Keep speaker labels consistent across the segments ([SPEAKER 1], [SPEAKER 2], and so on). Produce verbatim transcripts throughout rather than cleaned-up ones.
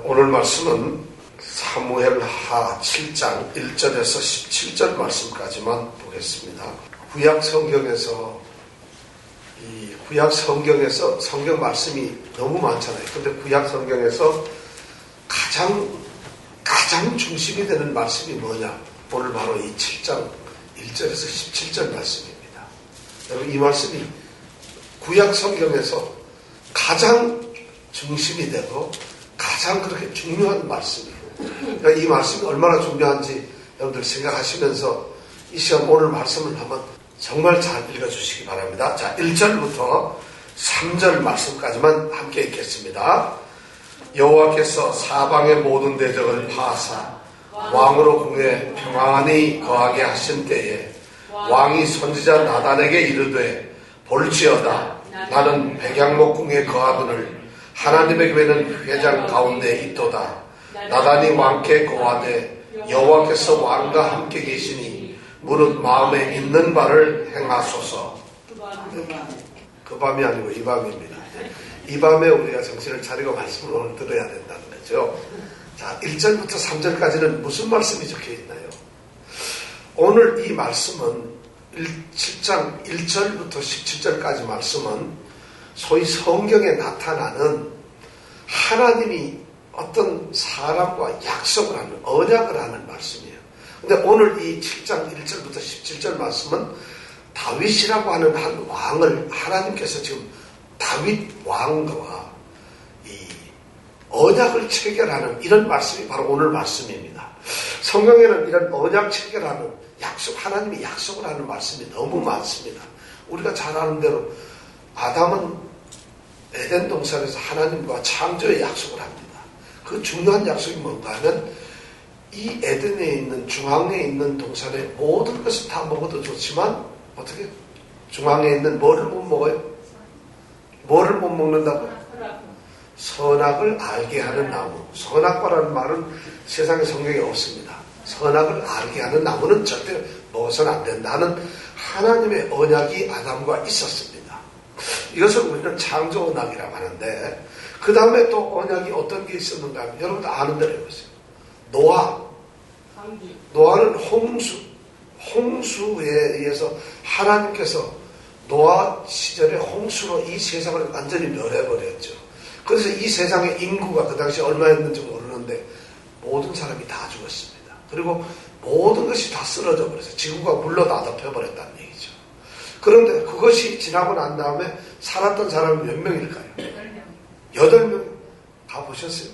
[SPEAKER 1] 오늘 말씀은 사무엘하 칠 장 일 절에서 십칠 절 말씀까지만 보겠습니다. 구약 성경에서 이 구약 성경에서 성경 말씀이 너무 많잖아요. 근데 구약 성경에서 가장 가장 중심이 되는 말씀이 뭐냐? 오늘 바로 이 칠 장 일 절에서 십칠 절 말씀입니다. 여러분, 이 말씀이 구약 성경에서 가장 중심이 되고 가장 그렇게 중요한 말씀이에요. 그러니까 이 말씀이 얼마나 중요한지 여러분들 생각하시면서 이 시간 오늘 말씀을 한번 정말 잘 읽어주시기 바랍니다. 자, 일 절부터 삼 절 말씀까지만 함께 읽겠습니다. 여호와께서 사방의 모든 대적을 파하사 왕으로 궁에 평안히 거하게 하신 때에 왕이 선지자 나단에게 이르되 볼지어다 나는 백양목궁에 거하거늘 하나님의 교회는 회장 가운데 있도다. 나단이 왕께 거하되 여호와께서 왕과 함께 계시니 무릇 마음에 있는 바를 행하소서. 그 밤이 아니고 이 밤입니다. 이 밤에 우리가 정신을 차리고 말씀을 오늘 들어야 된다는 거죠. 자, 일 절부터 삼 절까지는 무슨 말씀이 적혀 있나요? 오늘 이 말씀은 칠 장 일 절부터 십칠 절까지 말씀은 소위 성경에 나타나는 하나님이 어떤 사람과 약속을 하는, 언약을 하는 말씀이에요. 근데 오늘 이 칠 장 일 절부터 십칠 절 말씀은 다윗이라고 하는 한 왕을 하나님께서 지금 다윗 왕과 이 언약을 체결하는 이런 말씀이 바로 오늘 말씀입니다. 성경에는 이런 언약 체결하는 약속, 하나님이 약속을 하는 말씀이 너무 많습니다. 우리가 잘 아는 대로 아담은 에덴 동산에서 하나님과 창조의 약속을 합니다. 그 중요한 약속이 뭔가 하면 이 에덴에 있는 중앙에 있는 동산의 모든 것을 다 먹어도 좋지만 어떻게 중앙에 있는 뭐를 못 먹어요? 뭐를 못 먹는다고요? 선악을 알게 하는 나무. 선악과라는 말은 세상에 성경에 없습니다. 선악을 알게 하는 나무는 절대 먹어서는 안 된다는 하나님의 언약이 아담과 있었습니다. 이것을 우리는 창조 언약이라고 하는데 그 다음에 또 언약이 어떤 게 있었는가 하면 여러분도 아는 대로 해보세요. 노아. 노아는 홍수. 홍수에 의해서 하나님께서 노아 시절에 홍수로 이 세상을 완전히 멸해버렸죠. 그래서 이 세상의 인구가 그 당시 얼마였는지 모르는데 모든 사람이 다 죽었습니다. 그리고 모든 것이 다 쓰러져 버려서 지구가 물로 다 덮여버렸다는 얘기죠. 그런데 그것이 지나고 난 다음에 살았던 사람이 몇 명일까요? 여덟 명. 다 보셨어요?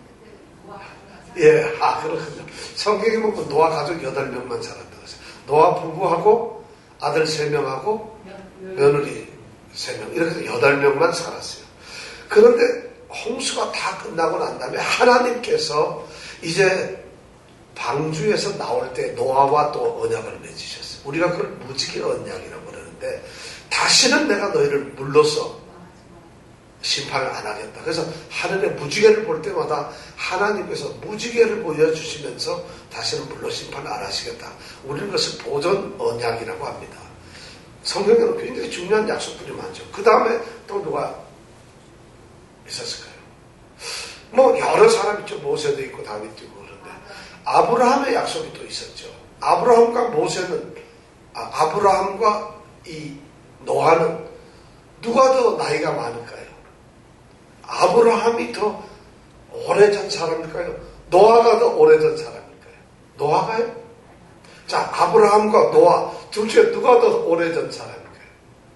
[SPEAKER 1] 예, 아, 그렇군요. 성경에 보면 노아 가족 여덟 명만 살았다고 했어요. 노아 부부하고 아들 세 명하고 며느리 세 명. 이렇게 해서 여덟 명만 살았어요. 그런데 홍수가 다 끝나고 난 다음에 하나님께서 이제 방주에서 나올 때 노아와 또 언약을 맺으셨어요. 우리가 그걸 무지개 언약이라고 그러는데 다시는 내가 너희를 물로써 심판을 안 하겠다. 그래서 하늘의 무지개를 볼 때마다 하나님께서 무지개를 보여주시면서 다시는 물로 심판을 안 하시겠다. 우리는 그것을 보존 언약이라고 합니다. 성경에는 굉장히 중요한 약속들이 많죠. 그 다음에 또 누가 있었을까요? 뭐 여러 사람 있죠. 모세도 있고 다윗도 있고 그런데 아브라함의 약속이 또 있었죠. 아브라함과 모세는 아, 아브라함과 이 노아는 누가 더 나이가 많을까요? 아브라함이 더 오래전 사람일까요? 노아가 더 오래전 사람일까요? 노아가요? 자, 아브라함과 노아 둘 중에 누가 더 오래전 사람일까요?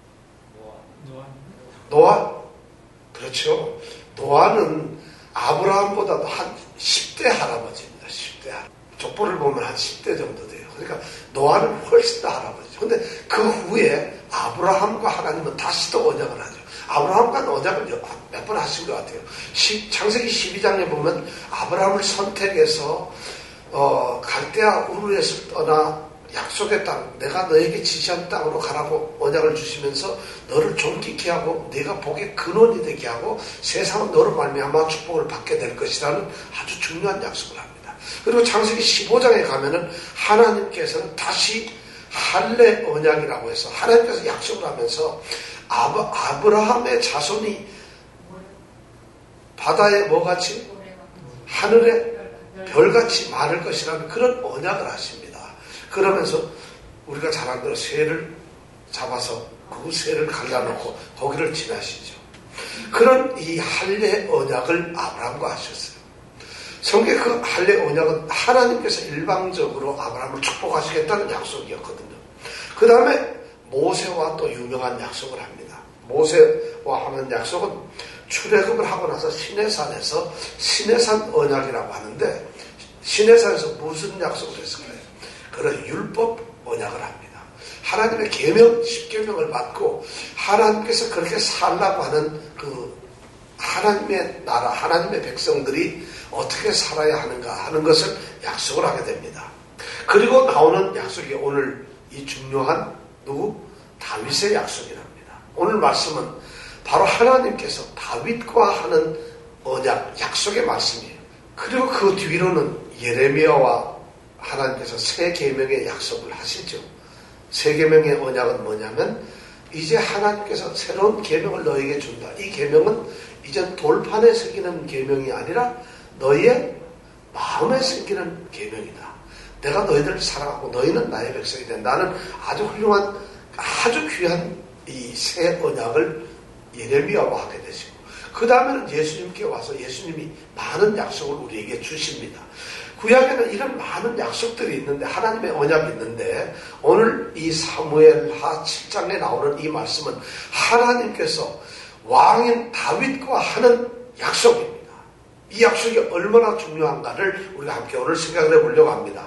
[SPEAKER 1] 노아. 노아? 그렇죠. 노아는 아브라함보다도 한 십 대 할아버지입니다. 십 대 할아버지. 족보를 보면 한 십 대 정도 돼요. 그러니까 노아는 훨씬 더 할아버지죠. 근데 그 후에 아브라함과 하나님은 다시 또 언약을 하죠. 아브라함과 언약을 몇 번 하신 것 같아요. 창세기 십이 장에 보면 아브라함을 선택해서 어, 갈대아 우르에서 떠나 약속의 땅, 내가 너에게 지시한 땅으로 가라고 언약을 주시면서 너를 존귀케 하고 네가 복의 근원이 되게 하고 세상은 너로 말미암아 축복을 받게 될 것이라는 아주 중요한 약속을 합니다. 그리고 창세기 십오 장에 가면은 하나님께서는 다시 할례 언약이라고 해서 하나님께서 약속을 하면서 아브, 아브라함의 자손이 바다에 뭐같이 하늘에 별같이 많을 것이라는 그런 언약을 하십니다. 그러면서 우리가 잘 아는 대로 새를 잡아서 그 새를 갈라놓고 거기를 지나시죠. 그런 이 할례 언약을 아브라함과 하셨어요. 성경의 그 할례 언약은 하나님께서 일방적으로 아브라함을 축복하시겠다는 약속이었거든요. 그 다음에 모세와 또 유명한 약속을 합니다. 모세와 하는 약속은 출애굽을 하고 나서 시내산에서 시내산 언약이라고 하는데, 시내산에서 무슨 약속을 했을까요? 그런 율법 언약을 합니다. 하나님의 계명, 십계명을 받고 하나님께서 그렇게 살라고 하는 그 하나님의 나라, 하나님의 백성들이 어떻게 살아야 하는가 하는 것을 약속을 하게 됩니다. 그리고 나오는 약속이 오늘 이 중요한 누구? 다윗의 약속이랍니다. 오늘 말씀은 바로 하나님께서 다윗과 하는 언약, 약속의 말씀이에요. 그리고 그 뒤로는 예레미야와 하나님께서 새 계명의 약속을 하시죠. 새 계명의 언약은 뭐냐면 이제 하나님께서 새로운 계명을 너에게 준다. 이 계명은 이제 돌판에 새기는 계명이 아니라 너희의 마음에 새기는 계명이다. 내가 너희들을 사랑하고 너희는 나의 백성이 된다. 나는 아주 훌륭한, 아주 귀한 이 새 언약을 예레미야와 하게 되시고, 그 다음에는 예수님께 와서 예수님이 많은 약속을 우리에게 주십니다. 구약에는 이런 많은 약속들이 있는데, 하나님의 언약이 있는데, 오늘 이 사무엘하 칠 장에 나오는 이 말씀은 하나님께서 왕인 다윗과 하는 약속입니다. 이 약속이 얼마나 중요한가를 우리가 함께 오늘 생각을 해보려고 합니다.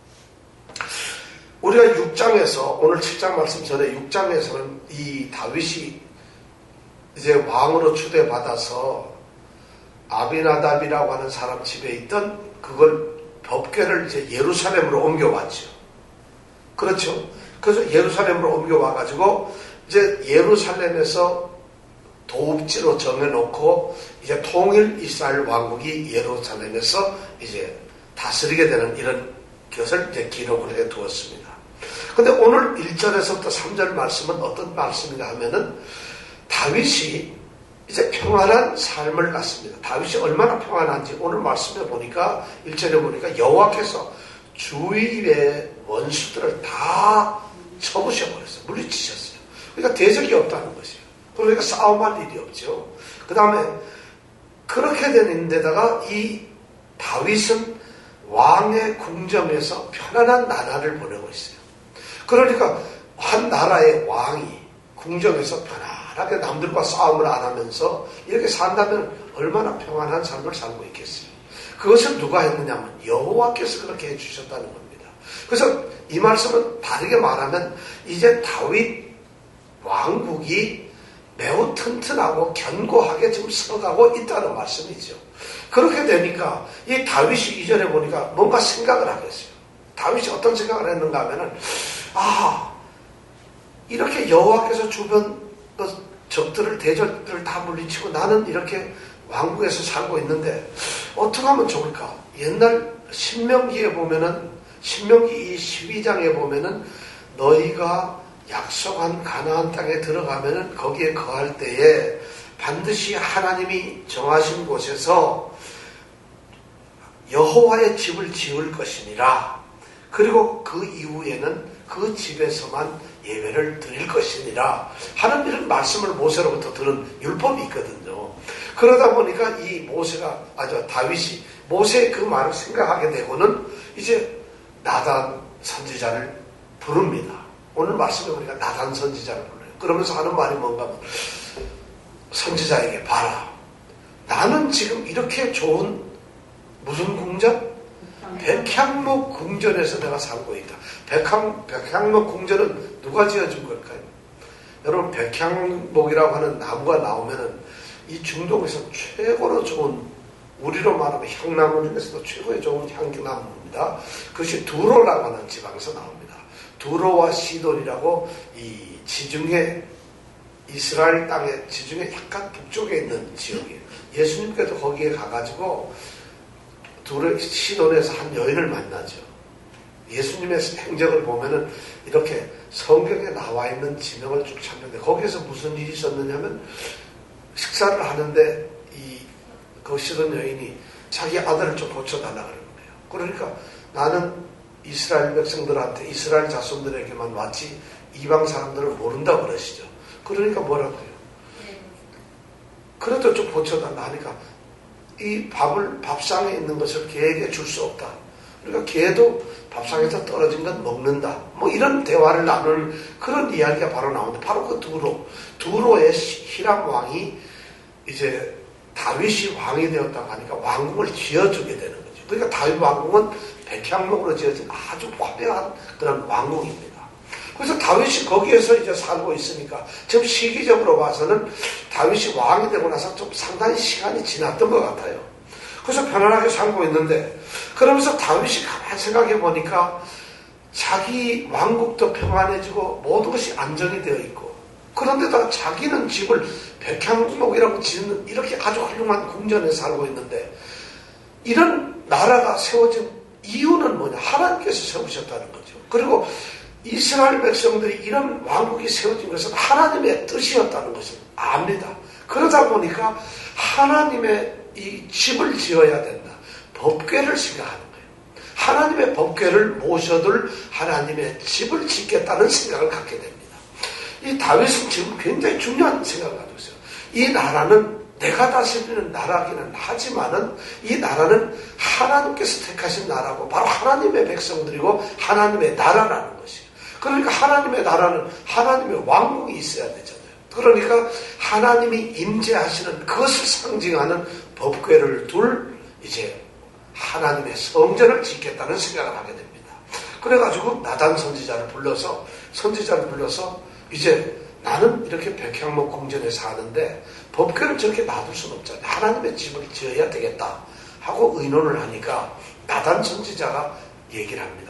[SPEAKER 1] 우리가 육 장에서, 오늘 칠 장 말씀 전에 육 장에서는 이 다윗이 이제 왕으로 추대받아서 아비나답이라고 하는 사람 집에 있던 그걸 법궤를 이제 예루살렘으로 옮겨왔죠. 그렇죠. 그래서 예루살렘으로 옮겨와가지고 이제 예루살렘에서 도읍지로 정해놓고 이제 통일 이스라엘 왕국이 예루살렘에서 이제 다스리게 되는 이런 것을 이제 기록을 해 두었습니다. 근데 오늘 일 절에서부터 삼 절 말씀은 어떤 말씀인가 하면은 다윗이 이제 평안한 삶을 갖습니다. 다윗이 얼마나 평안한지 오늘 말씀에 보니까 일 절에 보니까 여호와께서 주위의 원수들을 다 쳐부셔버렸어요. 물리치셨어요. 그러니까 대적이 없다는 것이에요. 그러니까 싸움할 일이 없죠. 그 다음에 그렇게 된 데다가 이 다윗은 왕의 궁정에서 편안한 나날을 보내고 있어요. 그러니까 한 나라의 왕이 궁정에서 편안하게 남들과 싸움을 안 하면서 이렇게 산다면 얼마나 평안한 삶을 살고 있겠어요. 그것을 누가 했느냐면 여호와께서 그렇게 해주셨다는 겁니다. 그래서 이 말씀은 다르게 말하면 이제 다윗 왕국이 매우 튼튼하고 견고하게 지금 서가고 있다는 말씀이죠. 그렇게 되니까 이 다윗이 이전에 보니까 뭔가 생각을 하겠어요. 다윗이 어떤 생각을 했는가 하면은, 아, 이렇게 여호와께서 주변 적들을, 대적들을 다 물리치고 나는 이렇게 왕국에서 살고 있는데 어떻게 하면 좋을까? 옛날 신명기에 보면은, 신명기 이 십이 장에 보면은 너희가 약속한 가나안 땅에 들어가면은 거기에 거할 때에 반드시 하나님이 정하신 곳에서 여호와의 집을 지을 것이니라. 그리고 그 이후에는 그 집에서만 예배를 드릴 것이니라 하는 이런 말씀을 모세로부터 들은 율법이 있거든요. 그러다 보니까 이 모세가, 아주 다윗이 모세의 그 말을 생각하게 되고는 이제 나단 선지자를 부릅니다. 오늘 말씀에 보니까 나단 선지자를 불러요. 그러면서 하는 말이 뭔가 하면, 선지자에게 봐라. 나는 지금 이렇게 좋은 무슨 궁전? 백향목 궁전에서 내가 살고 있다. 백향, 백향목 궁전은 누가 지어준 걸까요? 여러분, 백향목이라고 하는 나무가 나오면은 이 중동에서 최고로 좋은, 우리로 말하면 향나무 중에서도 최고의 좋은 향나무입니다. 그것이 두로라고 하는 지방에서 나옵니다. 두로와 시돈이라고 이 지중해, 이스라엘 땅의 지중해 약간 북쪽에 있는 지역이에요. 예수님께도 거기에 가가지고 두로, 시돈에서 한 여인을 만나죠. 예수님의 행적을 보면은 이렇게 성경에 나와 있는 지명을 쭉 찾는데 거기에서 무슨 일이 있었느냐면 식사를 하는데 이 그 시돈 여인이 자기 아들을 좀 고쳐달라 그러는 거예요. 그러니까 나는 이스라엘 백성들한테, 이스라엘 자손들에게만 왔지 이방 사람들을 모른다고 그러시죠. 그러니까 뭐라고요? 그래도 좀 고쳐달라 하니까 이 밥을, 밥상에 있는 것을 개에게 줄 수 없다. 그러니까 개도 밥상에서 떨어진 건 먹는다. 뭐 이런 대화를 나눌 그런 이야기가 바로 나오는데, 바로 그 두로, 두로의 히람 왕이 이제 다윗이 왕이 되었다고 하니까 왕궁을 지어주게 되는 거죠. 그러니까 다윗 왕궁은 백향목으로 지어진 아주 화려한 그런 왕궁입니다. 그래서 다윗이 거기에서 이제 살고 있으니까 지금 시기적으로 봐서는 다윗이 왕이 되고 나서 좀 상당히 시간이 지났던 것 같아요. 그래서 편안하게 살고 있는데, 그러면서 다윗이 가만히 생각해 보니까 자기 왕국도 평안해지고 모든 것이 안정이 되어 있고, 그런데다가 자기는 집을 백향목이라고 짓는 이렇게 아주 훌륭한 궁전에 살고 있는데, 이런 나라가 세워진 이유는 뭐냐? 하나님께서 세우셨다는 거죠. 그리고 이스라엘 백성들이 이런 왕국이 세워진 것은 하나님의 뜻이었다는 것을 압니다. 그러다 보니까 하나님의 이 집을 지어야 된다. 법궤를 생각하는 거예요. 하나님의 법궤를 모셔둘 하나님의 집을 짓겠다는 생각을 갖게 됩니다. 이 다윗은 지금 굉장히 중요한 생각을 가지고 있어요. 이 나라는 내가 다스리는 나라기는 하지만은 이 나라는 하나님께서 택하신 나라고, 바로 하나님의 백성들이고 하나님의 나라라는 것이에요. 그러니까 하나님의 나라는 하나님의 왕국이 있어야 되잖아요. 그러니까 하나님이 임재하시는 그것을 상징하는 법궤를 둘 이제 하나님의 성전을 짓겠다는 생각을 하게 됩니다. 그래가지고 나단 선지자를 불러서 선지자를 불러서 이제 나는 이렇게 백향목 궁전에 사는데 법궤를 저렇게 놔둘 수는 없잖아요. 하나님의 집을 지어야 되겠다 하고 의논을 하니까 나단 선지자가 얘기를 합니다.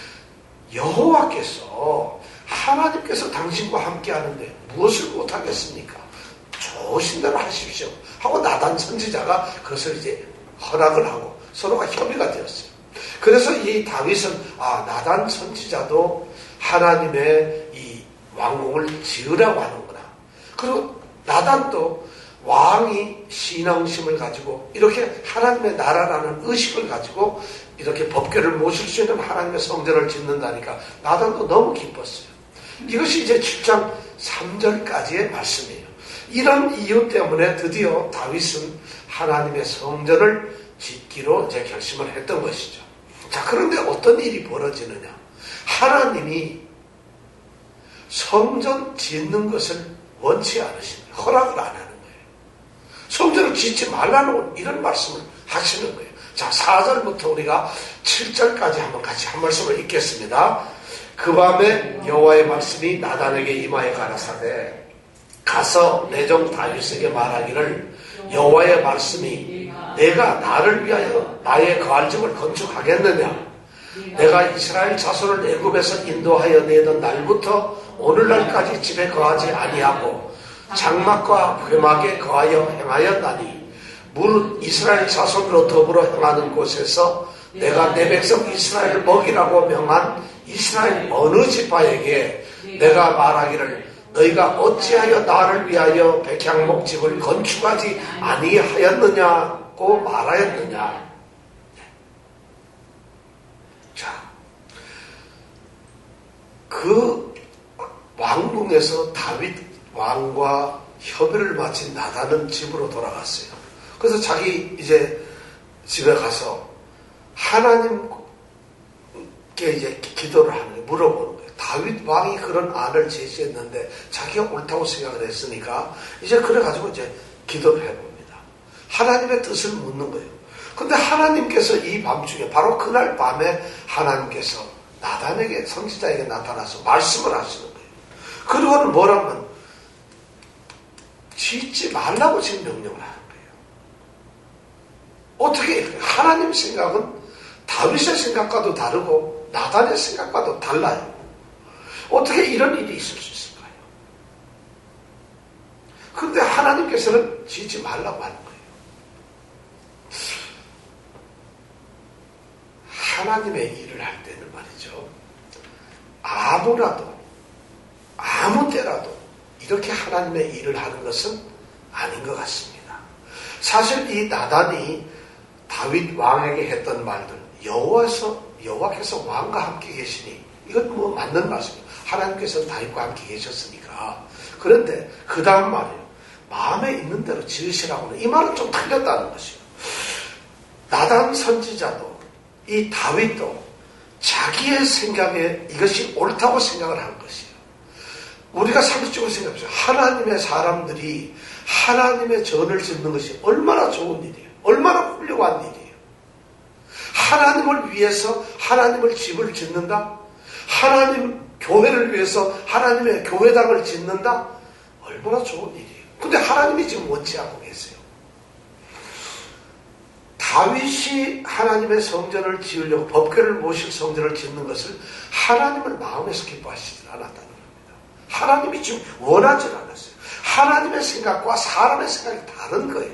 [SPEAKER 1] 여호와께서, 하나님께서 당신과 함께 하는데 무엇을 못하겠습니까? 좋으신 대로 하십시오 하고 나단 선지자가 그것을 이제 허락을 하고 서로가 협의가 되었어요. 그래서 이 다윗은 아, 나단 선지자도 하나님의 이 왕궁을 지으라고 하는구나. 그리고 나단도 왕이 신앙심을 가지고 이렇게 하나님의 나라라는 의식을 가지고 이렇게 법궤를 모실 수 있는 하나님의 성전을 짓는다니까 나단도 너무 기뻤어요. 이것이 이제 칠 장 삼 절까지의 말씀이에요. 이런 이유 때문에 드디어 다윗은 하나님의 성전을 짓기로 이제 결심을 했던 것이죠. 자, 그런데 어떤 일이 벌어지느냐? 하나님이 성전 짓는 것을 원치 않으십니다. 허락을 안 하는 거예요. 성전을 짓지 말라는 이런 말씀을 하시는 거예요. 자, 사 절부터 우리가 칠 절까지 한번 같이 한 말씀을 읽겠습니다. 그 밤에 여호와의 말씀이 나단에게 임하여 가라사대 가서 내 종 다윗에게 말하기를 여호와의 말씀이 내가 나를 위하여 나의 거할 집을 건축하겠느냐? 내가 이스라엘 자손을 애굽에서 인도하여 내던 날부터 오늘날까지 집에 거하지 아니하고 장막과 회막에 거하여 행하였나니 무릇 이스라엘 자손으로 더불어 행하는 곳에서 내가 내 백성 이스라엘을 먹이라고 명한 이스라엘 어느 지파에게 내가 말하기를 너희가 어찌하여 나를 위하여 백향목 집을 건축하지 아니하였느냐고 말하였느냐. 자, 그 왕궁에서 다윗 왕과 협의를 마친 나단은 집으로 돌아갔어요. 그래서 자기 이제 집에 가서 하나님께 이제 기도를 하는 거예요. 물어보는 거예요. 다윗 왕이 그런 안을 제시했는데 자기가 옳다고 생각을 했으니까 이제 그래가지고 이제 기도를 해봅니다. 하나님의 뜻을 묻는 거예요. 근데 하나님께서 이 밤중에, 바로 그날 밤에 하나님께서 나단에게, 선지자에게 나타나서 말씀을 하시는 거예요. 그리고는 뭐라면 짓지 말라고 지금 명령을 하는 거예요. 어떻게 하나님 생각은 다윗의 생각과도 다르고 나단의 생각과도 달라요. 어떻게 이런 일이 있을 수 있을까요? 그런데 하나님께서는 짓지 말라고 하는 거예요. 하나님의 일을 할 때는 말이죠, 아무라도 아무 때라도 이렇게 하나님의 일을 하는 것은 아닌 것 같습니다. 사실 이 나단이 다윗 왕에게 했던 말들, 여호와서 여호와께서 왕과 함께 계시니 이건 뭐 맞는 말씀이에요. 하나님께서 다윗과 함께 계셨으니까. 그런데 그 다음 말이에요. 마음에 있는 대로 지으시라고는 이 말은 좀 틀렸다는 것이에요. 나단 선지자도 이 다윗도 자기의 생각에 이것이 옳다고 생각을 한 것이에요. 우리가 상식적으로 생각해보세요. 하나님의 사람들이 하나님의 전을 짓는 것이 얼마나 좋은 일이에요. 얼마나 훌륭한 일이에요. 하나님을 위해서 하나님을 집을 짓는다. 하나님 교회를 위해서 하나님의 교회당을 짓는다. 얼마나 좋은 일이에요. 근데 하나님이 지금 원치 않고 계세요. 다윗이 하나님의 성전을 지으려고 법궤를 모실 성전을 짓는 것을 하나님을 마음에서 기뻐하시지 않았다는 겁니다. 하나님이 지금 원하지 않았어요. 하나님의 생각과 사람의 생각이 다른 거예요.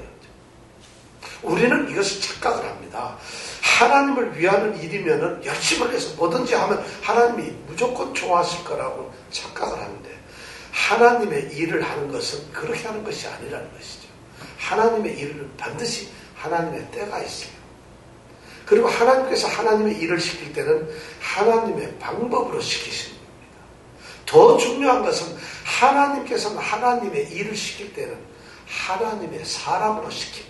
[SPEAKER 1] 우리는 이것을 착각을 합니다. 하나님을 위하는 일이면은 열심히 해서 뭐든지 하면 하나님이 무조건 좋아하실 거라고 착각을 하는데, 하나님의 일을 하는 것은 그렇게 하는 것이 아니라는 것이죠. 하나님의 일은 반드시 하나님의 때가 있어요. 그리고 하나님께서 하나님의 일을 시킬 때는 하나님의 방법으로 시키시는 겁니다. 더 중요한 것은 하나님께서는 하나님의 일을 시킬 때는 하나님의 사람으로 시킵니다.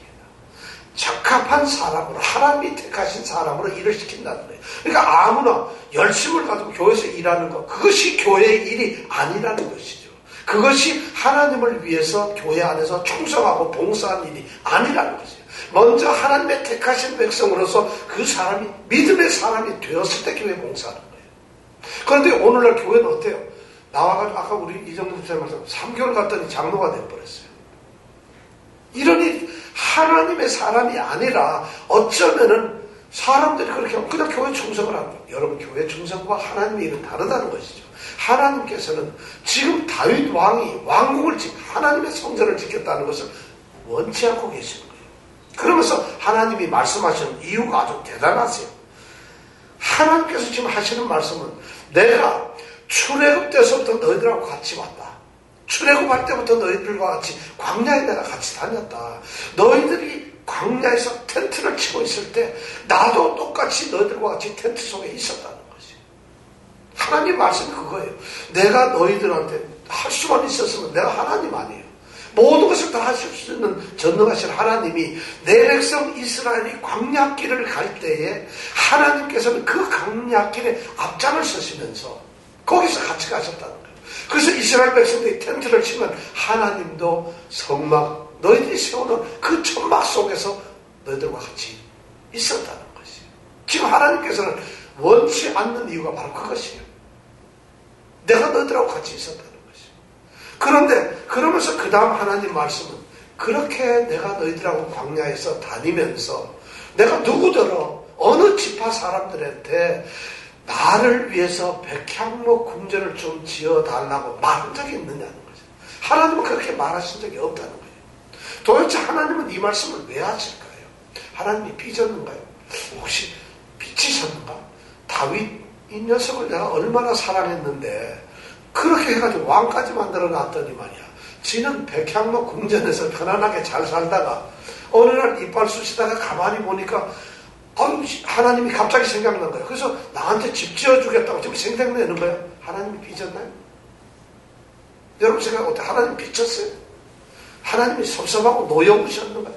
[SPEAKER 1] 적합한 사람으로, 하나님이 택하신 사람으로 일을 시킨다는 거예요. 그러니까 아무나 열심을 가지고 교회에서 일하는 것, 그것이 교회의 일이 아니라는 것이죠. 그것이 하나님을 위해서 교회 안에서 충성하고 봉사한 일이 아니라는 것이죠. 먼저 하나님의 택하신 백성으로서 그 사람이 믿음의 사람이 되었을 때 교회 봉사하는 거예요. 그런데 오늘날 교회는 어때요? 나와가지고 아까 우리 이정도 목사님 말씀 삼 개월 갔더니 장로가 되어버렸어요. 이런 일, 하나님의 사람이 아니라 어쩌면은 사람들이 그렇게 하면 그냥 교회 충성을 하는 거예요. 여러분, 교회 충성과 하나님의 일은 다르다는 것이죠. 하나님께서는 지금 다윗 왕이 왕궁을 짓고 하나님의 성전을 짓겠다는 것을 원치 않고 계시는 거예요. 그러면서 하나님이 말씀하시는 이유가 아주 대단하세요. 하나님께서 지금 하시는 말씀은 내가 출애굽 때서부터 너희들하고 같이 왔다. 출애굽할 때부터 너희들과 같이 광야에 내가 같이 다녔다. 너희들이 광야에서 텐트를 치고 있을 때 나도 똑같이 너희들과 같이 텐트 속에 있었다는 것이. 하나님 말씀이 그거예요. 내가 너희들한테 할 수만 있었으면 내가 하나님 아니에요. 모든 것을 다 하실 수 있는 전능하신 하나님이 내 백성 이스라엘이 광야길을 갈 때에 하나님께서는 그 광야길에 앞장을 서시면서 거기서 같이 가셨다는 거예요. 그래서 이스라엘 백성들이 텐트를 치면 하나님도 성막, 너희들이 세우는 그 천막 속에서 너희들과 같이 있었다는 것이에요. 지금 하나님께서는 원치 않는 이유가 바로 그것이에요. 내가 너희들하고 같이 있었다는 것이에요. 그런데 그러면서 그 다음 하나님 말씀은 그렇게 내가 너희들하고 광야에서 다니면서 내가 누구더러 어느 지파 사람들한테 나를 위해서 백향목 궁전을 좀 지어달라고 말한 적이 있느냐는 거죠. 하나님은 그렇게 말하신 적이 없다는 거예요. 도대체 하나님은 이 말씀을 왜 하실까요? 하나님이 삐졌는가요? 혹시 삐치셨는가? 다윗 이 녀석을 내가 얼마나 사랑했는데 그렇게 해가지고 왕까지 만들어 놨더니 말이야. 지는 백향목 궁전에서 편안하게 잘 살다가 어느 날 이빨 쑤시다가 가만히 보니까 하나님이 갑자기 생각난 거예요. 그래서 나한테 집 지어주겠다고 지금 생각내는 거예요. 하나님이 삐졌나요? 여러분 생각 어때요? 하나님이 삐쳤어요? 하나님이 섭섭하고 노여우셨는가요?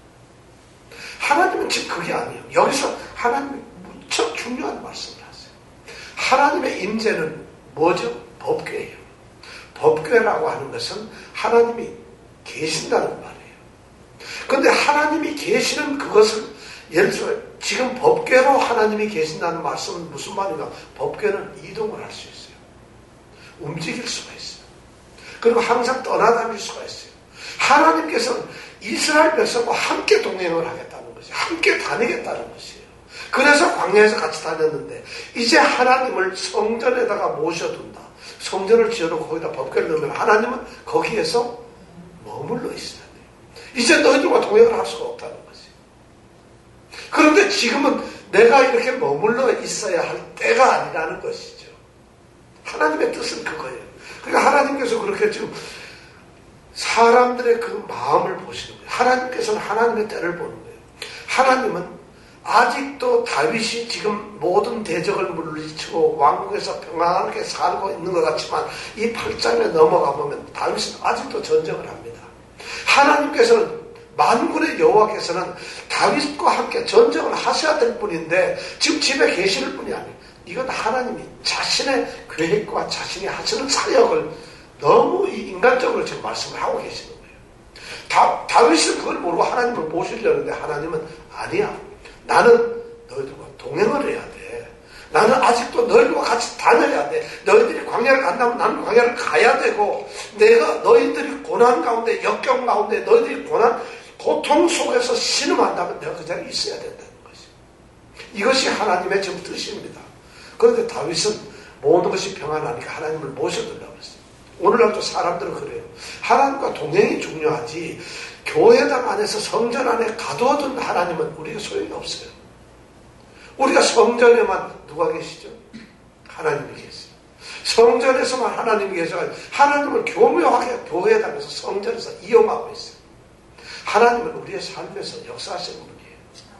[SPEAKER 1] 하나님은 지금 그게 아니에요. 여기서 하나님이 무척 중요한 말씀을 하세요. 하나님의 임재는 뭐죠? 법궤예요. 법궤라고 하는 것은 하나님이 계신다는 말이에요. 그런데 하나님이 계시는 그것을 예를 들어 지금 법궤로 하나님이 계신다는 말씀은 무슨 말인가? 법궤는 이동을 할 수 있어요. 움직일 수가 있어요. 그리고 항상 떠나다닐 수가 있어요. 하나님께서는 이스라엘 백성과 함께 동행을 하겠다는 것이에요. 함께 다니겠다는 것이에요. 그래서 광야에서 같이 다녔는데 이제 하나님을 성전에다가 모셔둔다. 성전을 지어놓고 거기다 법궤를 넣으면 하나님은 거기에서 머물러 있어야 돼요. 이제 너희들과 동행을 할 수가 없다는 거예요. 그런데 지금은 내가 이렇게 머물러 있어야 할 때가 아니라는 것이죠. 하나님의 뜻은 그거예요. 그러니까 하나님께서 그렇게 지금 사람들의 그 마음을 보시는 거예요. 하나님께서는 하나님의 때를 보는 거예요. 하나님은 아직도 다윗이 지금 모든 대적을 물리치고 왕국에서 평안하게 살고 있는 것 같지만 이 팔 장에 넘어가 보면 다윗은 아직도 전쟁을 합니다. 하나님께서는 만군의 여호와께서는 다윗과 함께 전쟁을 하셔야 될 뿐인데 지금 집에 계시는 분이 아니에요. 이건 하나님이 자신의 계획과 자신이 하시는 사역을 너무 인간적으로 지금 말씀을 하고 계시는 거예요. 다, 다윗은 그걸 모르고 하나님을 모시려는데 하나님은 아니야. 나는 너희들과 동행을 해야 돼. 나는 아직도 너희들과 같이 다녀야 돼. 너희들이 광야를 간다면 나는 광야를 가야 되고 내가 너희들이 고난 가운데 역경 가운데 너희들이 고난 고통 속에서 신음한다면 내가 그 자리에 있어야 된다는 것이. 이것이 하나님의 지금 뜻입니다. 그런데 다윗은 모든 것이 평안하니까 하나님을 모셔달라고 했어요. 오늘날도 사람들은 그래요. 하나님과 동행이 중요하지 교회당 안에서 성전 안에 가둬둔 하나님은 우리가 소용이 없어요. 우리가 성전에만 누가 계시죠? 하나님이 계세요. 성전에서만 하나님이 계셔서 하나님을 교묘하게 교회당에서 성전에서 이용하고 있어요. 하나님은 우리의 삶에서 역사하시는 분이에요.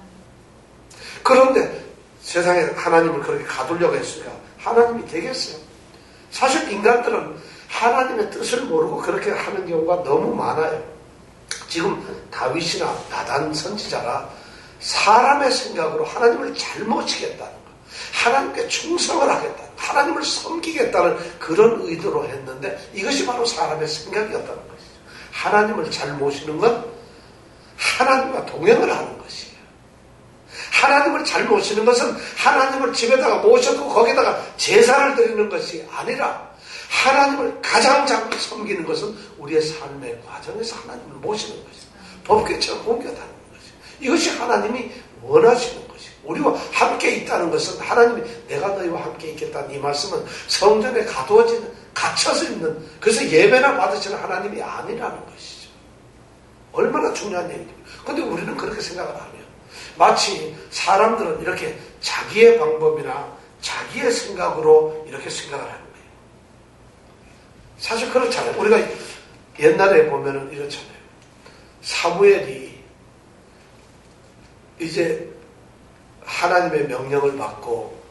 [SPEAKER 1] 그런데 세상에 하나님을 그렇게 가두려고 했으니까 하나님이 되겠어요? 사실 인간들은 하나님의 뜻을 모르고 그렇게 하는 경우가 너무 많아요. 지금 다윗이나 나단 선지자가 사람의 생각으로 하나님을 잘 모시겠다는 것, 하나님께 충성을 하겠다는, 하나님을 섬기겠다는 그런 의도로 했는데 이것이 바로 사람의 생각이었다는 것이죠. 하나님을 잘 모시는 건 하나님과 동행을 하는 것이에요. 하나님을 잘 모시는 것은 하나님을 집에다가 모셔두고 거기다가 제사를 드리는 것이 아니라 하나님을 가장 잘 섬기는 것은 우리의 삶의 과정에서 하나님을 모시는 것이에요. 법궤처럼 옮겨다니는 것이에요. 이것이 하나님이 원하시는 것이에요. 우리와 함께 있다는 것은 하나님이 내가 너희와 함께 있겠다는 이 말씀은 성전에 가두어지는 갇혀서 있는 그래서 예배나 받으시는 하나님이 아니라는 것이죠. 얼마나 중요한 얘기입니까? 그런데 우리는 그렇게 생각을 안 해요. 마치 사람들은 이렇게 자기의 방법이나 자기의 생각으로 이렇게 생각을 하는 거예요. 사실 그렇잖아요. 우리가 옛날에 보면은 이렇잖아요. 사무엘이 이제 하나님의 명령을 받고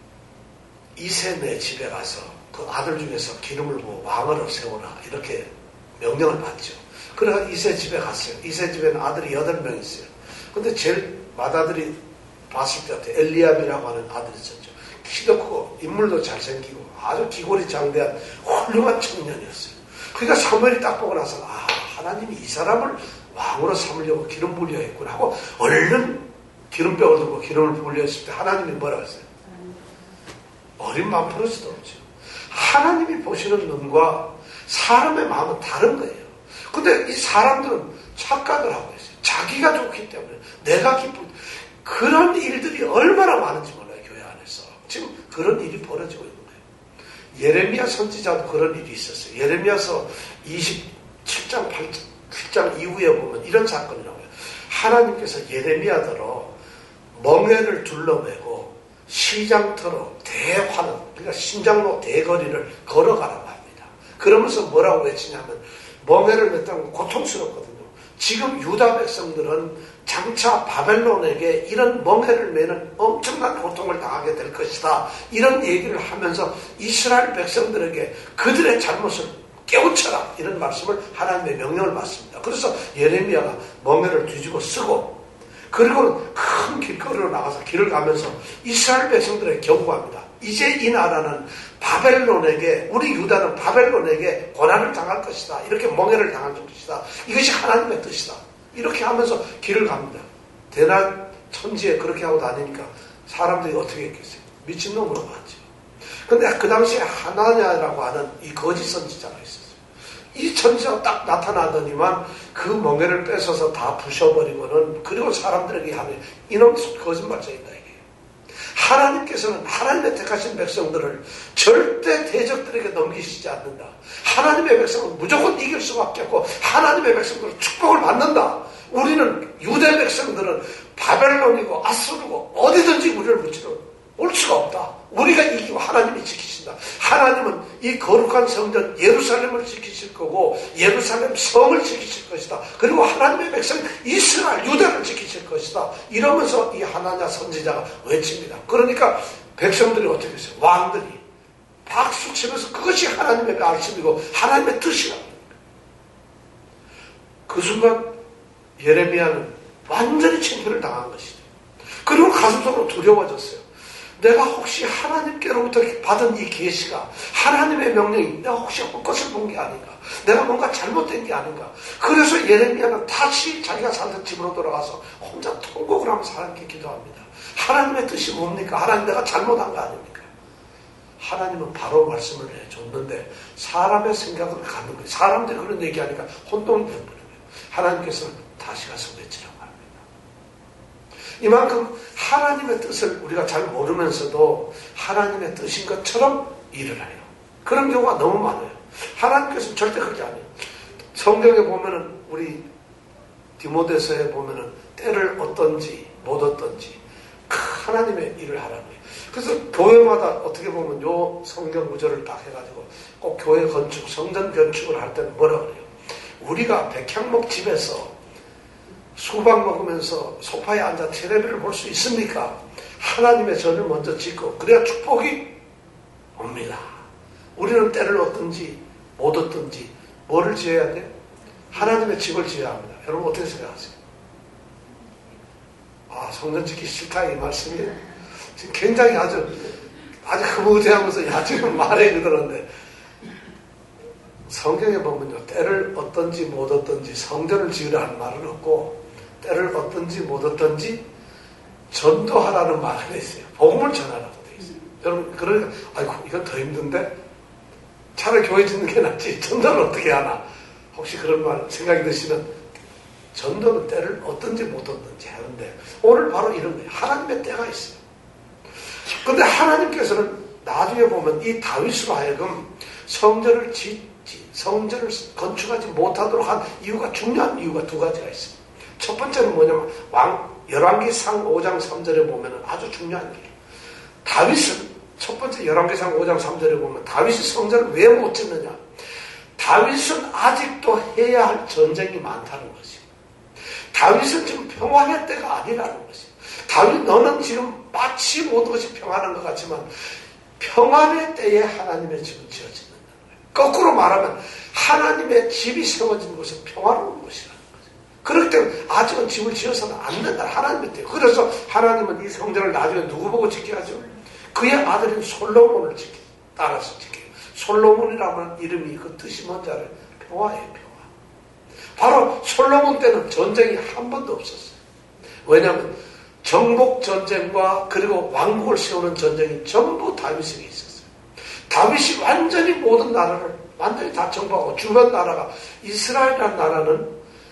[SPEAKER 1] 이새네 집에 가서 그 아들 중에서 기름을 부어 왕을 세워라 이렇게 명령을 받죠. 그래서 이새 집에 갔어요. 이새 집에는 아들이 여덟 명 있어요. 근데 제일 맏아들이 봤을 때 같아요. 엘리압이라고 하는 아들이 있었죠. 키도 크고 인물도 잘생기고 아주 기골이 장대한 훌륭한 청년이었어요. 그러니까 사무엘이 딱 보고 나서 아 하나님이 이 사람을 왕으로 삼으려고 기름 부으려 했구나 하고 얼른 기름병을 들고 기름을 부으려 했을 때 하나님이 뭐라고 했어요? 어린 마음 부를 수도 없죠. 하나님이 보시는 눈과 사람의 마음은 다른 거예요. 근데 이 사람들은 착각을 하고 있어요. 자기가 좋기 때문에 내가 기쁜 그런 일들이 얼마나 많은지 몰라요. 교회 안에서 지금 그런 일이 벌어지고 있는 거예요. 예레미야 선지자도 그런 일이 있었어요. 예레미야서 이십칠 장 팔 장 이후에 보면 이런 사건이 나와요. 하나님께서 예레미야더러 멍에를 둘러매고 시장터로 대환원 그러니까 신장로 대거리를 걸어가라고 합니다. 그러면서 뭐라고 외치냐면 멍에를 맸다는 건 고통스럽거든요. 지금 유다 백성들은 장차 바벨론에게 이런 멍에를 매는 엄청난 고통을 당하게 될 것이다. 이런 얘기를 하면서 이스라엘 백성들에게 그들의 잘못을 깨우쳐라. 이런 말씀을 하나님의 명령을 받습니다. 그래서 예레미야가 멍에를 뒤집어 쓰고 그리고 큰 길거리로 나가서 길을 가면서 이스라엘 백성들에게 경고합니다. 이제 이 나라는 바벨론에게 우리 유다는 바벨론에게 고난을 당할 것이다. 이렇게 멍해를 당할 것이다. 이것이 하나님의 뜻이다. 이렇게 하면서 길을 갑니다. 대낮 천지에 그렇게 하고 다니니까 사람들이 어떻게 했겠어요? 미친놈으로 봤죠. 근데 그 당시에 하나냐라고 하는 이 거짓 선지자가 있었어요. 이 천지가 딱 나타나더니만 그 멍에를 뺏어서 다 부셔버리고는 그리고 사람들에게 하면 이놈 거짓말쟁이다. 하나님께서는 하나님의 택하신 백성들을 절대 대적들에게 넘기시지 않는다. 하나님의 백성은 무조건 이길 수밖에 없고 하나님의 백성들은 축복을 받는다. 우리는 유대 백성들은 바벨론이고 아수르고 어디든지 우리를 붙이러 올 수가 없다. 우리가 이기고 하나님이 지키신다. 하나님은 이 거룩한 성전 예루살렘을 지키실 거고 예루살렘 성을 지키실 것이다. 그리고 하나님의 백성 이스라엘 유다를 지키실 것이다. 이러면서 이 하나냐 선지자가 외칩니다. 그러니까 백성들이 어떻게 했어요? 왕들이 박수 치면서 그것이 하나님의 말씀이고 하나님의 뜻이라고. 그 순간 예레미야는 완전히 침패를 당한 것이죠. 그리고 가슴속으로 두려워졌어요. 내가 혹시 하나님께로부터 받은 이 계시가 하나님의 명령이 내가 혹시 헛것을 본 게 아닌가, 내가 뭔가 잘못된 게 아닌가. 그래서 예레미야는 다시 자기가 살던 집으로 돌아가서 혼자 통곡을 하면서 하나님께 기도합니다. 하나님의 뜻이 뭡니까? 하나님, 내가 잘못한 거 아닙니까? 하나님은 바로 말씀을 해줬는데 사람의 생각을 갖는 거예요. 사람들이 그런 얘기하니까 혼동이 되는 거예요. 하나님께서는 다시 가서 외치라고 합니다. 이만큼 하나님의 뜻을 우리가 잘 모르면서도 하나님의 뜻인 것처럼 일을 해요. 그런 경우가 너무 많아요. 하나님께서는 절대 그렇게 안 해요. 성경에 보면은, 우리 디모데서에 보면은 때를 어떤지 못 어떤지 하나님의 일을 하라고 해요. 그래서 교회마다 어떻게 보면 요 성경 구절을 딱 해가지고 꼭 교회 건축, 성전 건축을 할 때는 뭐라 그래요? 우리가 백향목 집에서 수박 먹으면서 소파에 앉아 텔레비를 볼 수 있습니까? 하나님의 전을 먼저 짓고 그래야 축복이 옵니다. 우리는 때를 얻든지 못 얻든지 뭐를 지어야 돼요? 하나님의 집을 지어야 합니다. 여러분 어떻게 생각하세요? 아, 성전 짓기 싫다 이 말씀이에요. 지금 굉장히 아주 아주 흐뭇해하면서 야 지금 말해 그러는데, 성경에 보면요, 때를 얻든지 못 얻든지 성전을 지으라는 말은 없고 때를 얻든지 못 얻든지 전도하라는 말은 있어요. 복음을 전하라고 돼 있어요. 여러분 그러니까 아이고 이건 더 힘든데 차라리 교회 짓는 게 낫지 전도를 어떻게 하나, 혹시 그런 말 생각이 드시면 전도는 때를 얻든지 못 얻든지 하는데 오늘 바로 이런 거예요. 하나님의 때가 있어요. 그런데 하나님께서는 나중에 보면 이 다윗으로 하여금 성전을 짓 성전을 건축하지 못하도록 한 이유가, 중요한 이유가 두 가지가 있습니다. 첫 번째는 뭐냐면 왕 열왕기상 오 장 삼 절에 보면 아주 중요한 일이에요. 다윗은 첫 번째 열왕기상 오 장 삼 절에 보면 다윗이 성전을 왜 못 짓느냐, 다윗은 아직도 해야 할 전쟁이 많다는 것이에요. 다윗은 지금 평안의 때가 아니라는 것이에요. 다윗, 너는 지금 마치 모든 것이 평안한 것 같지만 평안의 때에 하나님의 집은 지어진다. 거꾸로 말하면 하나님의 집이 세워진 곳은 평화로운 곳이라는 거죠. 그렇기 때문에 아직은 집을 지어서는 안 된다. 하나님의 때요. 그래서 하나님은 이 성전을 나중에 누구 보고 짓게 하죠? 그의 아들인 솔로몬을 지켜, 따라서 지켜요. 솔로몬이라는 이름이 그 뜻이 뭔지 알아요? 평화예요, 평화. 바로 솔로몬 때는 전쟁이 한 번도 없었어요. 왜냐하면 정복 전쟁과 그리고 왕국을 세우는 전쟁이 전부 다윗에게 있었어요. 다윗이 완전히 모든 나라를 완전히 다 정복하고, 주변 나라가, 이스라엘이라는 나라는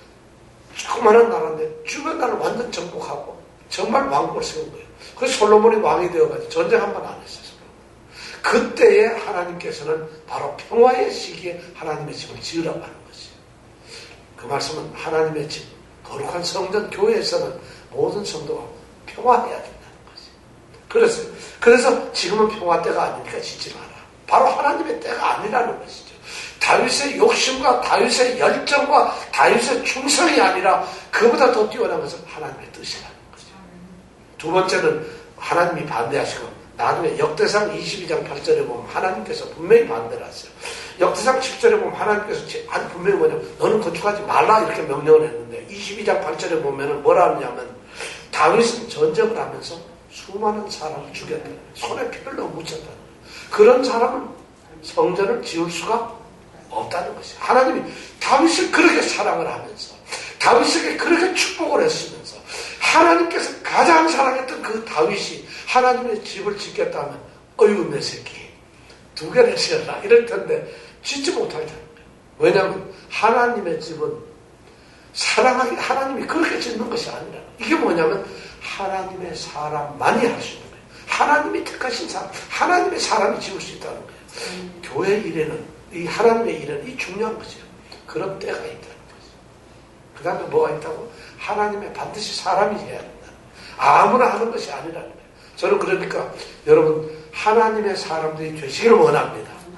[SPEAKER 1] 조그마한 나라인데 주변 나라를 완전 정복하고 정말 왕국을 세운 거예요. 그래서 솔로몬이 왕이 되어가지고 전쟁 한 번 안 했어요. 그때에 하나님께서는 바로 평화의 시기에 하나님의 집을 지으라고 하는 것이에요. 그 말씀은 하나님의 집, 거룩한 성전, 교회에서는 모든 성도가 평화해야 된다는 것이에요. 그래서, 그래서 지금은 평화 때가 아니니까 짓지 마라. 바로 하나님의 때가 아니라는 것이죠. 다윗의 욕심과 다윗의 열정과 다윗의 충성이 아니라 그보다 더 뛰어난 것은 하나님의 뜻이라는 거죠. 두 번째는 하나님이 반대하시고, 나중에 역대상 이십이 장 팔 절에 보면 하나님께서 분명히 반대를 하세요. 역대상 십 절에 보면 하나님께서 아주 분명히 뭐냐면 너는 건축하지 말라 이렇게 명령을 했는데, 이십이 장 팔 절에 보면 뭐라 하냐면 다윗은 전쟁을 하면서 수많은 사람을 죽였다는 거예요. 손에 피를 너무 묻혔다는 거예요. 그런 사람은 성전을 지을 수가 없다는 것이에요. 하나님이 다윗을 그렇게 사랑을 하면서 다윗에게 그렇게 축복을 했으면서 하나님께서 가장 사랑했던 그 다윗이 하나님의 집을 짓겠다면 어이구 내 새끼 두 개를 지어라 이럴 텐데 짓지 못할 텐데. 왜냐하면 하나님의 집은 사랑하기, 하나님이 그렇게 짓는 것이 아니라, 이게 뭐냐면 하나님의 사람만이 할 수 있는 거예요. 하나님이 택하신 사람, 하나님의 사람이 지을 수 있다는 거예요. 음. 교회 일에는, 이 하나님의 일에는 이 중요한 것이에요. 그런 때가 있다는 거죠. 그 다음에 뭐가 있다고? 하나님의 반드시 사람이 해야 된다. 아무나 하는 것이 아니라는 거예요. 저는 그러니까 여러분 하나님의 사람들이 되시기를 원합니다.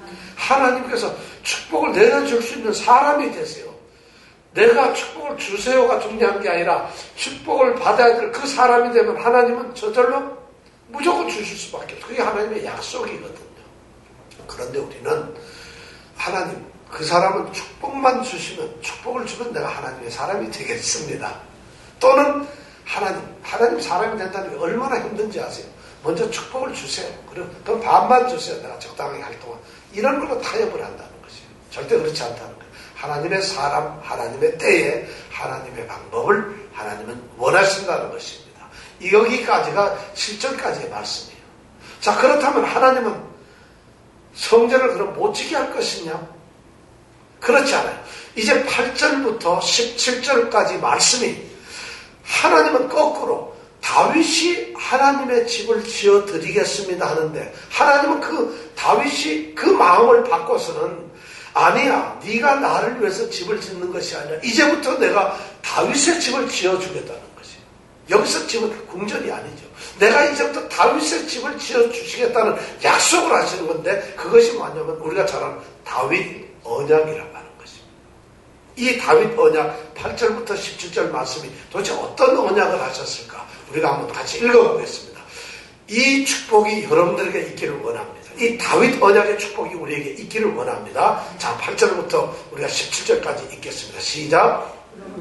[SPEAKER 1] 하나님께서 축복을 내려줄 수 있는 사람이 되세요. 내가 축복을 주세요가 중요한 게 아니라 축복을 받아야 될 그 사람이 되면 하나님은 저절로 무조건 주실 수밖에 없어요. 그게 하나님의 약속이거든요. 그런데 우리는 하나님, 그 사람은 축복만 주시면, 축복을 주면 내가 하나님의 사람이 되겠습니다. 또는 하나님, 하나님 사람이 된다는 게 얼마나 힘든지 아세요? 먼저 축복을 주세요. 그럼, 그럼 반만 주세요. 내가 적당하게 할 동안. 이런 걸로 타협을 한다는 것이에요. 절대 그렇지 않다는 거예요. 하나님의 사람, 하나님의 때에 하나님의 방법을 하나님은 원하신다는 것입니다. 여기까지가 칠 절까지의 말씀이에요. 자, 그렇다면 하나님은 성전을 그럼 못 지게 할 것이냐? 그렇지 않아요. 이제 팔 절부터 십칠 절까지 말씀이 하나님은 거꾸로 다윗이 하나님의 집을 지어드리겠습니다 하는데, 하나님은 그 다윗이 그 마음을 바꿔서는 아니야, 네가 나를 위해서 집을 짓는 것이 아니라 이제부터 내가 다윗의 집을 지어주겠다는 것이에요. 여기서 집은 궁전이 아니죠. 내가 이제부터 다윗의 집을 지어주시겠다는 약속을 하시는 건데, 그것이 뭐냐면 우리가 잘 아는 다윗 언약이라고 하는 것입니다. 이 다윗 언약 팔 절부터 십칠 절 말씀이 도대체 어떤 언약을 하셨을까? 우리가 한번 같이 읽어보겠습니다. 이 축복이 여러분들에게 있기를 원합니다. 이 다윗 언약의 축복이 우리에게 있기를 원합니다. 자, 팔 절부터 우리가 십칠 절까지 읽겠습니다. 시작.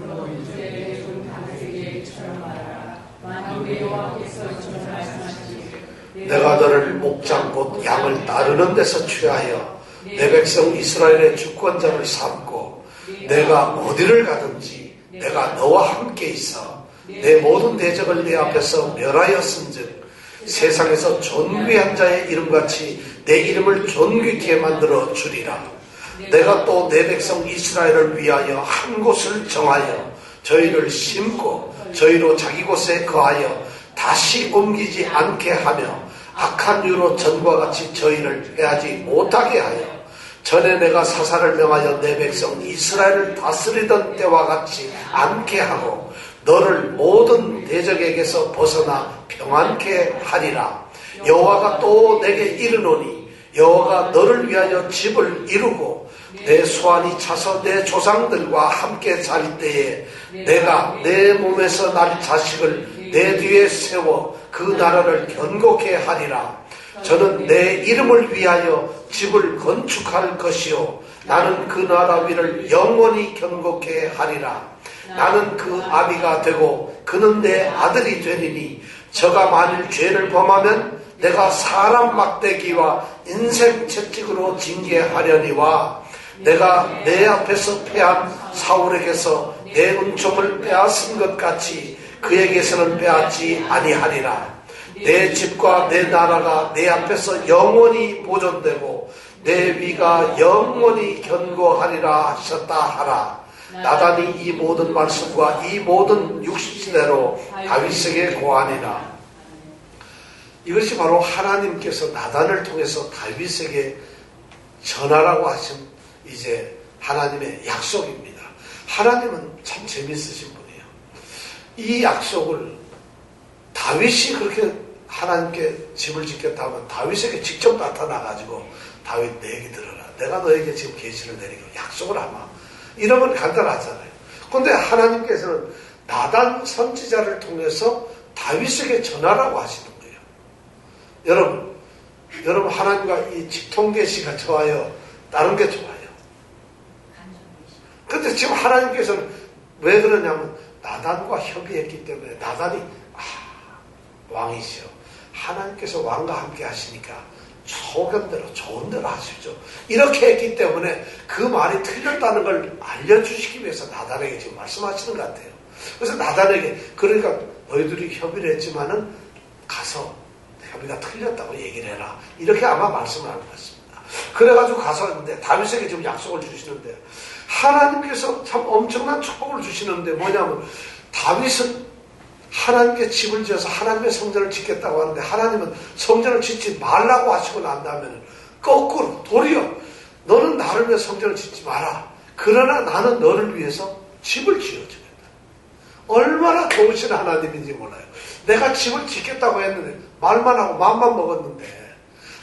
[SPEAKER 1] 내가 너를 목장 곧 양을 따르는 데서 취하여 내 백성 이스라엘의 주권자를 삼고, 내가 어디를 가든지 내가 너와 함께 있어 내 모든 대적을 내 앞에서 멸하였은즉 세상에서 존귀한 자의 이름같이 내 이름을 존귀케 만들어 주리라. 내가 또 내 백성 이스라엘을 위하여 한 곳을 정하여 저희를 심고 저희로 자기 곳에 거하여 다시 옮기지 않게 하며 악한 유로 전과 같이 저희를 해하지 못하게 하여 전에 내가 사사를 명하여 내 백성 이스라엘을 다스리던 때와 같이 않게 하고 너를 모든 대적에게서 벗어나 평안케 하리라. 여호와가 또 내게 이르노니 여호와가 너를 위하여 집을 이루고 내 소환이 차서 내 조상들과 함께 살 때에 내가 내 몸에서 날 자식을 내 뒤에 세워 그 나라를 견고케 하리라. 저는 내 이름을 위하여 집을 건축할 것이요 나는 그 나라 위를 영원히 견고케 하리라. 나는 그 아비가 되고 그는 내 아들이 되리니 저가 만일 죄를 범하면 내가 사람 막대기와 인생 채찍으로 징계하려니와 내가 내 앞에서 패한 사울에게서 내 은총을 빼앗은 것 같이 그에게서는 빼앗지 아니하리라. 내 집과 내 나라가 내 앞에서 영원히 보존되고 내 위가 영원히 견고하리라 하셨다 하라. 나단이 이 모든 말씀과 이 모든 육신대로 다윗에게 고하니라. 이것이 바로 하나님께서 나단을 통해서 다윗에게 전하라고 하신 이제 하나님의 약속입니다. 하나님은 참 재밌으신 분이에요. 이 약속을 다윗이 그렇게 하나님께 집을 짓겠다 하면 다윗에게 직접 나타나가지고 다윗 내 얘기 들어라. 내가 너에게 지금 계시를 내리고 약속을 하마. 이러면 간단하잖아요. 그런데 하나님께서는 나단 선지자를 통해서 다윗에게 전하라고 하시는 거예요. 여러분, 여러분 하나님과 이 직통계시가 좋아요? 다른 게 좋아요? 그런데 지금 하나님께서는 왜 그러냐면 나단과 협의했기 때문에 나단이 아, 왕이시여. 하나님께서 왕과 함께 하시니까 소견대로 좋은 대로 하시죠. 이렇게 했기 때문에 그 말이 틀렸다는 걸 알려주시기 위해서 나단에게 지금 말씀하시는 것 같아요. 그래서 나단에게 그러니까 너희들이 협의를 했지만은 가서 협의가 틀렸다고 얘기를 해라. 이렇게 아마 말씀을 하는 것 같습니다. 그래가지고 가서 있는데 다윗에게 지금 약속을 주시는데 하나님께서 참 엄청난 축복을 주시는데 뭐냐면 다윗은 하나님께 집을 지어서 하나님의 성전을 짓겠다고 하는데 하나님은 성전을 짓지 말라고 하시고 난 다음에는 거꾸로 도리어 너는 나를 위해 성전을 짓지 마라. 그러나 나는 너를 위해서 집을 지어주겠다. 얼마나 좋으신 하나님인지 몰라요. 내가 집을 짓겠다고 했는데 말만 하고 맘만 먹었는데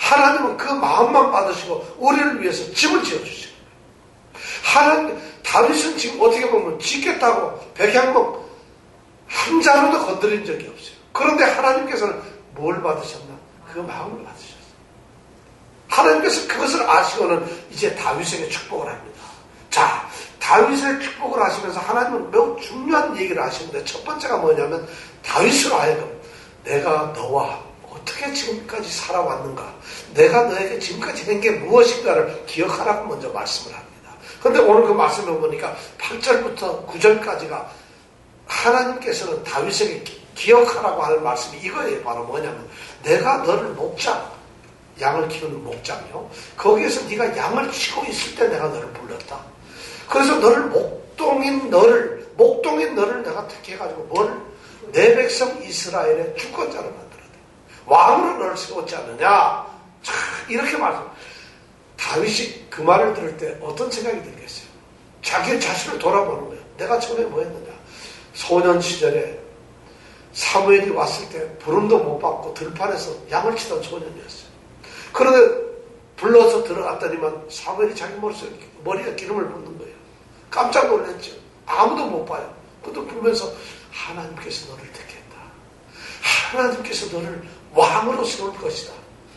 [SPEAKER 1] 하나님은 그 마음만 받으시고 우리를 위해서 집을 지어주시고, 하나님, 다윗은 지금 어떻게 보면 짓겠다고 백향목 한 자루도 건드린 적이 없어요. 그런데 하나님께서는 뭘 받으셨나? 그 마음을 받으셨어요. 하나님께서 그것을 아시고는 이제 다윗에게 축복을 합니다. 자, 다윗의 축복을 하시면서 하나님은 매우 중요한 얘기를 하시는데, 첫 번째가 뭐냐면 다윗으로 하여금 내가 너와 어떻게 지금까지 살아왔는가, 내가 너에게 지금까지 한 게 무엇인가를 기억하라고 먼저 말씀을 합니다. 그런데 오늘 그 말씀을 보니까 팔 절부터 구 절까지가 하나님께서는 다윗에게 기억하라고 하는 말씀이 이거예요. 바로 뭐냐면 내가 너를 목장, 양을 키우는 목장이요, 거기에서 네가 양을 치고 있을 때 내가 너를 불렀다. 그래서 너를 목동인 너를 목동인 너를 내가 택해가지고 뭘? 내 백성 이스라엘의 주권자로 만들었다. 왕으로 너를 세웠지 않느냐. 자, 이렇게 말씀. 다윗이 그 말을 들을 때 어떤 생각이 들겠어요? 자기 자신을 돌아보는 거예요. 내가 처음에 뭐 했느냐. 소년 시절에 사무엘이 왔을 때 부름도 못 받고 들판에서 양을 치던 소년이었어요. 그런데 불러서 들어갔더니만 사무엘이 자기 머리에 기름을 붓는 거예요. 깜짝 놀랐죠. 아무도 못 봐요. 그것도 보면서 하나님께서 너를 택했다. 하나님께서 너를 왕으로 세울 것이다.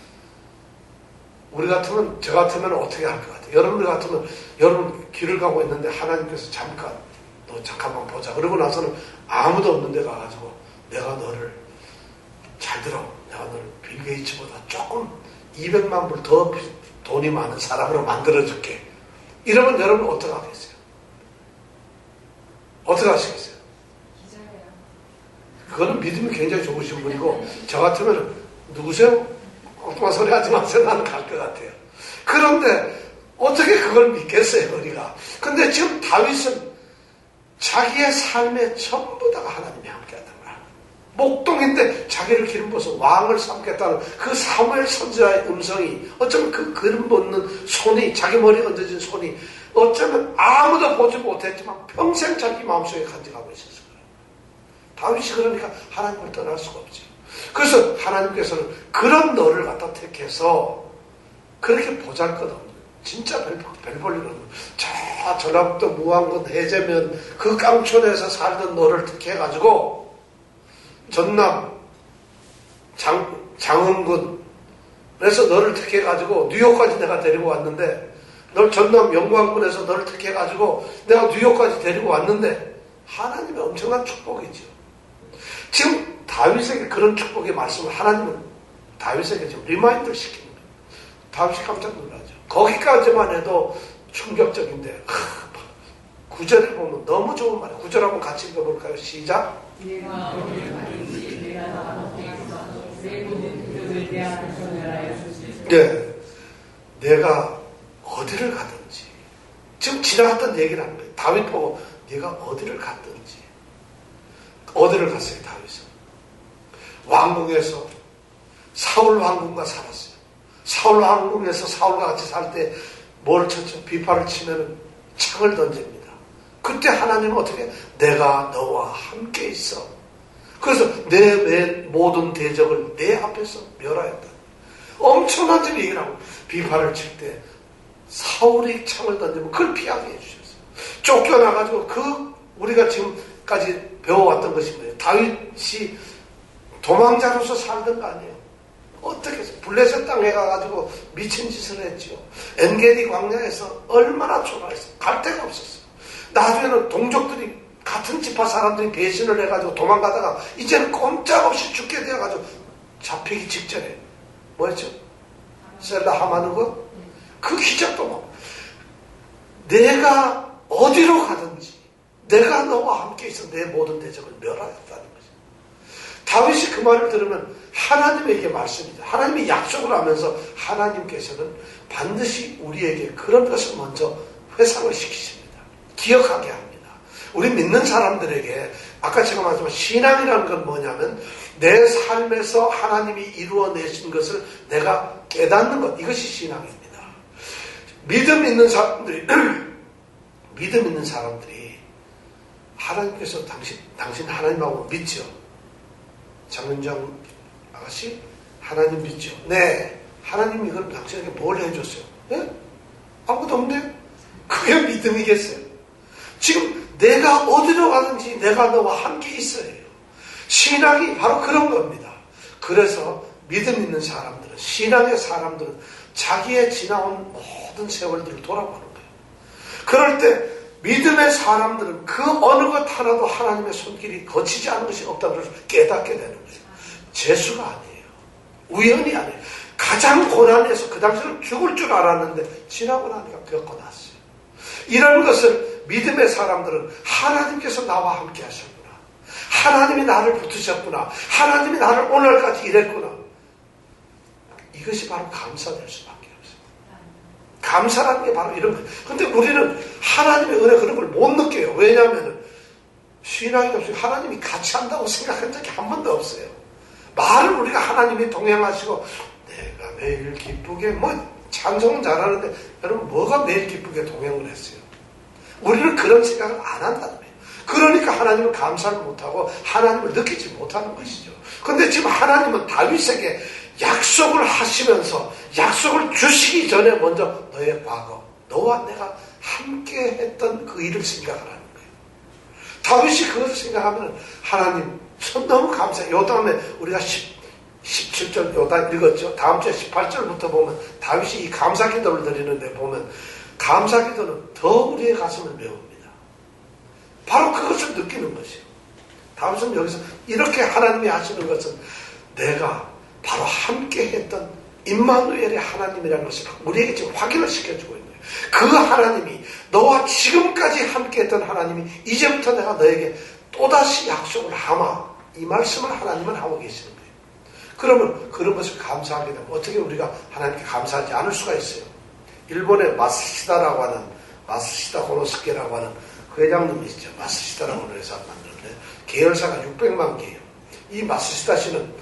[SPEAKER 1] 우리 같으면, 저 같으면 어떻게 할 것 같아요? 여러분 같으면, 여러분 길을 가고 있는데 하나님께서 잠깐, 너 잠깐만 보자. 그러고 나서는 아무도 없는 데 가가지고 내가 너를, 잘 들어. 내가 너를 빌 게이츠보다 조금 이백만 불 더 돈이 많은 사람으로 만들어줄게. 이러면 여러분 어떻게 하겠어요? 어떻게 하시겠어요? 그거는 믿음이 굉장히 좋으신 분이고, 저 같으면 누구세요? 엉뚱한 소리 하지 마세요. 나는 갈 것 같아요. 그런데 어떻게 그걸 믿겠어요, 우리가? 근데 지금 다윗은 자기의 삶의 전부 다가 하나님이 함께하던 거야. 목동인데 자기를 기름 부어서 왕을 삼겠다는 그 사무엘 선지자의 음성이, 어쩌면 그 기름 붓는 손이, 자기 머리에 얹어진 손이 어쩌면 아무도 보지 못했지만 평생 자기 마음속에 간직하고 있었을 거예요. 다윗이 그러니까 하나님을 떠날 수가 없죠. 그래서 하나님께서는 그런 너를 갖다 택해서 그렇게 보잘것없는, 진짜 별, 별 볼 일 없는, 자 전라북도 무안군 해제면 그 깡촌에서 살던 너를 택해가지고 전남 장, 장흥군 그래서 너를 택해가지고 뉴욕까지 내가 데리고 왔는데, 널 전남 영광군에서 너를 택해가지고 내가 뉴욕까지 데리고 왔는데, 하나님의 엄청난 축복이죠. 지금 다윗에게 그런 축복의 말씀을 하나님은 다윗에게 지금 리마인드를 시키는 거예요. 다윗이 깜짝 놀라죠. 거기까지만 해도 충격적인데, 구 절에 보면 너무 좋은 말이에요. 구 절 한번 같이 읽어볼까요? 시작. 네, 내가 어디를 가든지, 지금 지나갔던 얘기를 하는 거예요. 다윗 보고 네가 어디를 갔든지. 어디를 갔어요, 다윗은? 왕궁에서 사울 왕궁과 살았어요. 사울 왕궁에서 사울과 같이 살 때 뭘 쳤죠? 비파를 치면은 창을 던집니다. 그때 하나님은 어떻게? 내가 너와 함께 있어. 그래서 내, 내 모든 대적을 내 앞에서 멸하였다. 엄청난 질 얘기를 하고, 비파를 칠 때 사울이 창을 던지면 그걸 피하게 해주셨어요. 쫓겨나가지고 그 우리가 지금까지 배워왔던 것이 뭐예요? 다윗이 도망자로서 살던 거 아니에요? 어떻게 해서 블레셋 땅에 가가지고 미친 짓을 했죠. 엔게디 광야에서 얼마나 초라했어요. 갈 데가 없었어요. 나중에는 동족들이, 같은 지파 사람들이 배신을 해가지고 도망가다가 이제는 꼼짝없이 죽게 되어가지고 잡히기 직전에 뭐였죠? 셀라 하마는 것? 그 기적도 뭐 내가 어디로 가든지 내가 너와 함께 있어 내 모든 대적을 멸하였다는 거죠. 다윗이 그 말을 들으면 하나님에게 말씀이죠. 하나님이 약속을 하면서 하나님께서는 반드시 우리에게 그런 것을 먼저 회상을 시키십니다. 기억하게 합니다. 우리 믿는 사람들에게 아까 제가 말씀한 신앙이라는 건 뭐냐면 내 삶에서 하나님이 이루어내신 것을 내가 깨닫는 것, 이것이 신앙입니다. 믿음 있는 사람들이 믿음 있는 사람들이 하나님께서 당신, 당신 하나님하고 믿죠? 장윤정 아가씨? 하나님 믿죠? 네. 하나님이 이걸 당신에게 뭘 해줬어요? 예? 아무것도 없네? 그게 믿음이겠어요? 지금 내가 어디로 가든지 내가 너와 함께 있어요. 신앙이 바로 그런 겁니다. 그래서 믿음 있는 사람들은, 신앙의 사람들은 자기의 지나온 모든 세월들을 돌아보는 거예요. 그럴 때 믿음의 사람들은 그 어느 것 하나도 하나님의 손길이 거치지 않은 것이 없다는 것을 깨닫게 되는 거예요. 재수가 아니에요. 우연이 아니에요. 가장 고난에서 그 당시는 죽을 줄 알았는데 지나고 나니까 겪어놨어요. 이런 것을 믿음의 사람들은 하나님께서 나와 함께 하셨구나. 하나님이 나를 붙으셨구나. 하나님이 나를 오늘까지 이랬구나. 이것이 바로 감사될 수밖에 없어요. 감사라는 게 바로 이런 거예요. 근데 우리는 하나님의 은혜 그런 걸 못 느껴요. 왜냐하면 신앙이 없어요. 하나님이 같이 한다고 생각한 적이 한 번도 없어요. 말은 우리가 하나님이 동행하시고 내가 매일 기쁘게 뭐 찬송은 잘하는데 여러분 뭐가 매일 기쁘게 동행을 했어요? 우리는 그런 생각을 안 한다는 거예요. 그러니까 하나님은 감사를 못하고 하나님을 느끼지 못하는 것이죠. 근데 지금 하나님은 다윗에게 약속을 하시면서 약속을 주시기 전에 먼저 너의 과거, 너와 내가 함께 했던 그 일을 생각을 하는 거예요. 다윗이 그것을 생각하면 하나님 전 너무 감사해요. 요 다음에 우리가 십칠 절 요다 읽었죠. 다음 주에 십팔 절부터 보면 다윗이 이 감사 기도를 드리는데 보면 감사 기도는 더 우리의 가슴을 메웁니다. 바로 그것을 느끼는 것이에요. 다윗은 여기서 이렇게 하나님이 하시는 것은 내가 바로 함께 했던 임마누엘의 하나님이라는 것을 우리에게 지금 확인을 시켜주고 있는 거예요. 그 하나님이 너와 지금까지 함께 했던 하나님이 이제부터 내가 너에게 또다시 약속을 하마, 이 말씀을 하나님은 하고 계시는 거예요. 그러면 그런 것을 감사하게 되면 어떻게 우리가 하나님께 감사하지 않을 수가 있어요. 일본의 마스시다라고 하는, 마스시다 고노스케라고 하는 그 회장님이 있죠. 마스시다라고 하는 회사를 만드는데 계열사가 육백만 개예요. 이 마스시다 씨는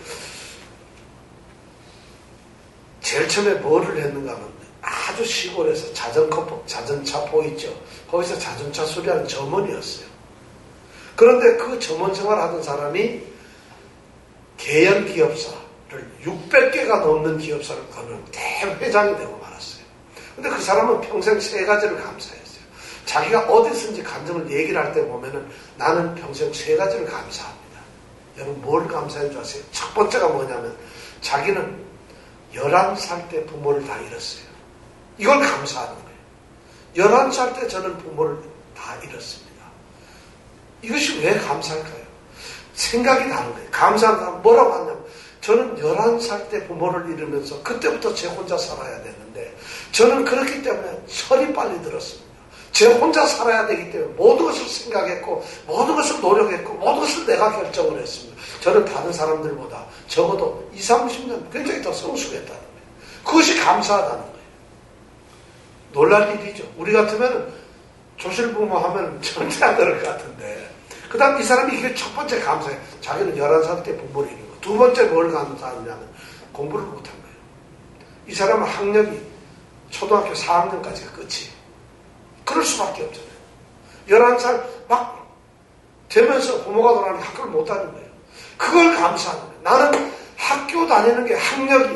[SPEAKER 1] 제일 처음에 뭐를 했는가 하면 아주 시골에서 자전거, 자전차포 있죠. 거기서 자전차 수리하는 점원이었어요. 그런데 그 점원 생활하던 사람이 계열 기업사를 육백 개가 넘는 기업사를 거는 대회장이 되고 말았어요. 근데 그 사람은 평생 세 가지를 감사했어요. 자기가 어디서든지 감정을 얘기를 할 때 보면은 나는 평생 세 가지를 감사합니다. 여러분 뭘 감사한 줄 아세요? 첫 번째가 뭐냐면 자기는 열한 살 때 부모를 다 잃었어요. 이걸 감사하는 거예요. 열한 살 때 저는 부모를 다 잃었습니다. 이것이 왜 감사할까요? 생각이 다른 거예요. 감사하는 사람 뭐라고 하냐면 저는 열한 살 때 부모를 잃으면서 그때부터 제 혼자 살아야 됐는데 저는 그렇기 때문에 철이 빨리 들었습니다. 제 혼자 살아야 되기 때문에 모든 것을 생각했고 모든 것을 노력했고 모든 것을 내가 결정을 했습니다. 저는 다른 사람들보다 적어도 이삼십 년 굉장히 더 성숙했다는 거예요. 그것이 감사하다는 거예요. 놀랄 일이죠. 우리 같으면 조실부모 하면 절대 안 그럴 것 같은데 그 다음 이 사람이 이게 첫 번째 감사해요. 자기는 열한 살 때 부모를 잃은 거. 두 번째 뭘 감사하냐면 공부를 못한 거예요. 이 사람은 학력이 초등학교 사 학년까지가 끝이에요. 그럴 수밖에 없잖아요. 열한 살 막 되면서 부모가 돌아가니 학교를 못 다니는 거예요. 그걸 감사하는 거예요. 나는 학교 다니는 게 학력이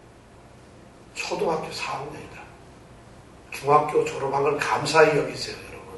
[SPEAKER 1] 초등학교 사 학년이다. 중학교 졸업한 걸 감사히 여기세요, 여러분.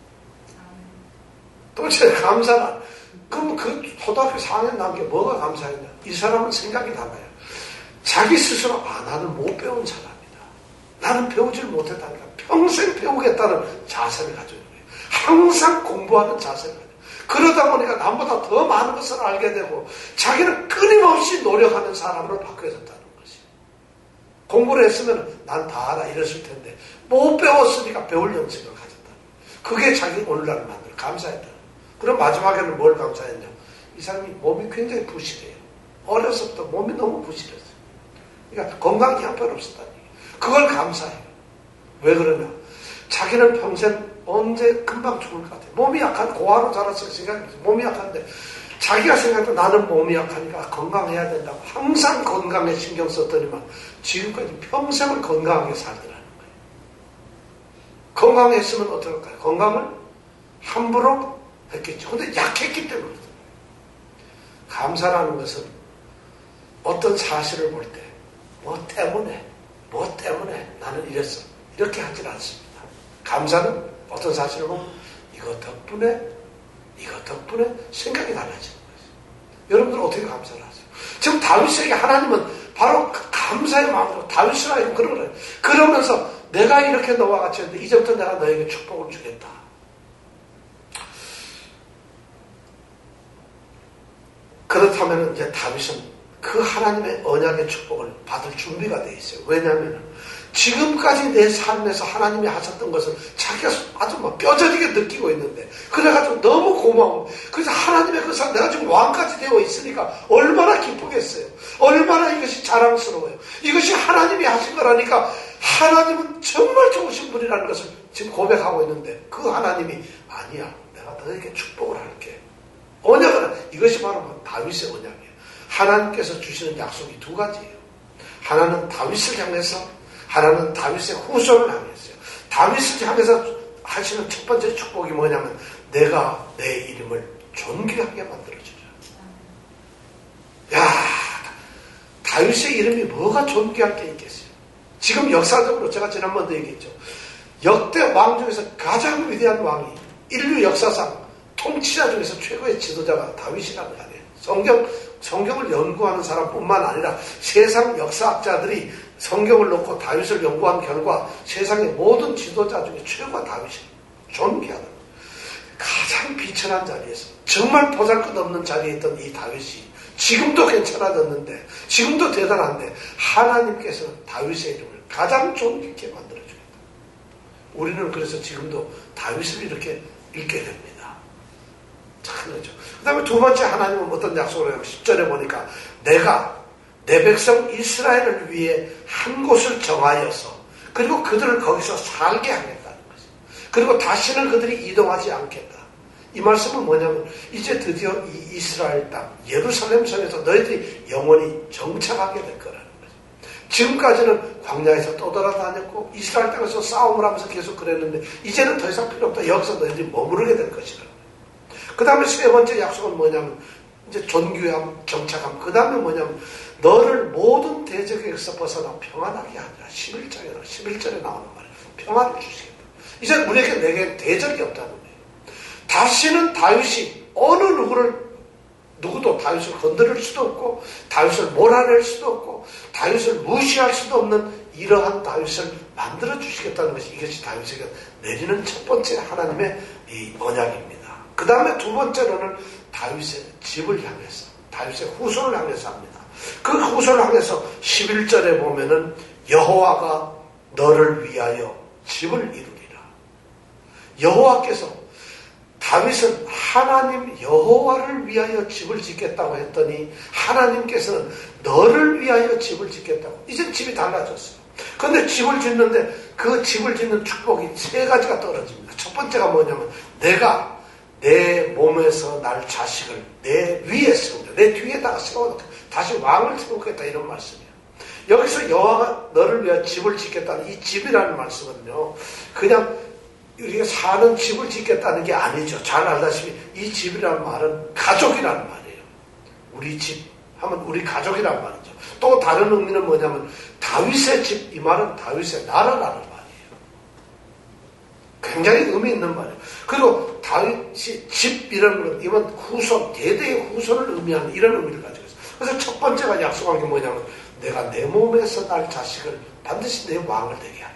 [SPEAKER 1] 도대체 감사가, 그럼 그 초등학교 사 학년 나온 게 뭐가 감사했냐? 이 사람은 생각이 달라요. 자기 스스로, 아, 나는 못 배운 사람이다. 나는 배우질 못했다니까. 평생 배우겠다는 자세를 가지고 있는 거예요. 항상 공부하는 자세를 가지고 있는 거예요. 그러다 보니까 남보다 더 많은 것을 알게 되고 자기는 끊임없이 노력하는 사람으로 바뀌어졌다는 것이. 공부를 했으면 난 다 알아 이랬을 텐데 못 배웠으니까 배울 영성을 가졌다. 그게 자기 오늘날을 만들어 감사했다. 그럼 마지막에는 뭘 감사했냐? 이 사람이 몸이 굉장히 부실해요. 어려서부터 몸이 너무 부실했어요. 그러니까 건강이 형편없었다는 얘기예요. 그걸 감사해요. 왜 그러냐? 자기는 평생 언제 금방 죽을 것 같아요. 몸이 약한 고아로 자랐을 생각이 몸이 약한데 자기가 생각해도 나는 몸이 약하니까 건강해야 된다고 항상 건강에 신경 썼더니만 지금까지 평생을 건강하게 살더라는 거예요. 건강했으면 어떨까요? 건강을 함부로 했겠죠. 근데 약했기 때문에 그렇습니다. 감사라는 것은 어떤 사실을 볼 때 뭐 때문에 뭐 때문에 나는 이랬어 이렇게 하질 않습니다. 감사는 어떤 사실을 보면 이거 덕분에 이거 덕분에 생각이 달라지는 거예요. 여러분들 어떻게 감사를 하세요? 지금 다윗에게 하나님은 바로 그 감사의 마음으로 다윗을 하여 그런 거예요. 그러면서 내가 이렇게 너와 같이 했는데 이제부터 내가 너에게 축복을 주겠다. 그렇다면 이제 다윗은 그 하나님의 언약의 축복을 받을 준비가 돼 있어요. 왜냐하면 지금까지 내 삶에서 하나님이 하셨던 것을 자기가 아주 막 뼈저리게 느끼고 있는데 그래가지고 너무 고마워. 그래서 하나님의 그 삶 내가 지금 왕까지 되어 있으니까 얼마나 기쁘겠어요. 얼마나 이것이 자랑스러워요. 이것이 하나님이 하신 거라니까 하나님은 정말 좋으신 분이라는 것을 지금 고백하고 있는데 그 하나님이 아니야. 내가 너에게 축복을 할게. 언약은 이것이 바로 다윗의 언약이에요. 하나님께서 주시는 약속이 두 가지예요. 하나는 다윗을 향해서 하나는 다윗의 후손을 향했어요. 다윗을 향해서 하시는 첫 번째 축복이 뭐냐면 내가 내 이름을 존귀하게 만들어주라. 야, 다윗의 이름이 뭐가 존귀할 게 있겠어요? 지금 역사적으로 제가 지난번도 얘기했죠. 역대 왕 중에서 가장 위대한 왕이 인류 역사상 통치자 중에서 최고의 지도자가 다윗이라는 거예요. 성경, 성경을 연구하는 사람뿐만 아니라 세상 역사학자들이 성경을 놓고 다윗을 연구한 결과 세상의 모든 지도자 중에 최고가 다윗이에요. 존귀하다. 가장 비천한 자리에서 정말 보잘것없는 자리에 있던 이 다윗이 지금도 괜찮아졌는데 지금도 대단한데 하나님께서는 다윗의 이름을 가장 존귀하게 만들어주겠다. 우리는 그래서 지금도 다윗을 이렇게 읽게 됩니다. 참 그렇죠. 그 다음에 두 번째 하나님은 어떤 약속을 해요? 십 절에 보니까 내가 내 백성 이스라엘을 위해 한 곳을 정하여서 그리고 그들을 거기서 살게 하겠다는 거죠. 그리고 다시는 그들이 이동하지 않겠다. 이 말씀은 뭐냐면 이제 드디어 이 이스라엘 땅 예루살렘 성에서 너희들이 영원히 정착하게 될 거라는 거죠. 지금까지는 광야에서 떠돌아다녔고 이스라엘 땅에서 싸움을 하면서 계속 그랬는데 이제는 더 이상 필요 없다. 여기서 너희들이 머무르게 될 것이라는 거예요. 그 다음에 세 번째 약속은 뭐냐면 이제 존귀함, 정착함. 그 다음에 뭐냐면 너를 모든 대적에서 벗어나 평안하게 하리라. 십일 절에, 십일 절에 나오는 말이에요. 평안을 주시겠다. 이제 우리에게 내게 대적이 없다는 거예요. 다시는 다윗이 어느 누구를 누구도 다윗을 건드릴 수도 없고 다윗을 몰아낼 수도 없고 다윗을 무시할 수도 없는 이러한 다윗을 만들어 주시겠다는 것이 이것이 다윗에게 내리는 첫 번째 하나님의 이 언약입니다. 그 다음에 두 번째로는 다윗의 집을 향해서 다윗의 후손을 향해서 합니다. 그 후손을 향해서 십일 절에 보면은 여호와가 너를 위하여 집을 이루리라. 여호와께서 다윗은 하나님 여호와를 위하여 집을 짓겠다고 했더니 하나님께서는 너를 위하여 집을 짓겠다고. 이제 집이 달라졌어요. 그런데 집을 짓는데 그 집을 짓는 축복이 세 가지가 떨어집니다. 첫 번째가 뭐냐면 내가 내 몸에서 날 자식을 내 위에 세우자. 내 뒤에다가 세워놓고 다시 왕을 세우겠다 이런 말씀이에요. 여기서 여호와가 너를 위하여 집을 짓겠다는 이 집이라는 말씀은요. 그냥 우리가 사는 집을 짓겠다는 게 아니죠. 잘 알다시피 이 집이라는 말은 가족이라는 말이에요. 우리 집 하면 우리 가족이라는 말이죠. 또 다른 의미는 뭐냐면 다윗의 집, 이 말은 다윗의 나라라는 말이에요. 굉장히 의미 있는 말이에요. 그리고 다윗이 집 이런 건 이건 후손, 대대의 후손을 의미하는 이런 의미를 가지고 있어요. 그래서 첫 번째가 약속한 게 뭐냐면 내가 내 몸에서 날 자식을 반드시 내 왕을 되게 하겠다.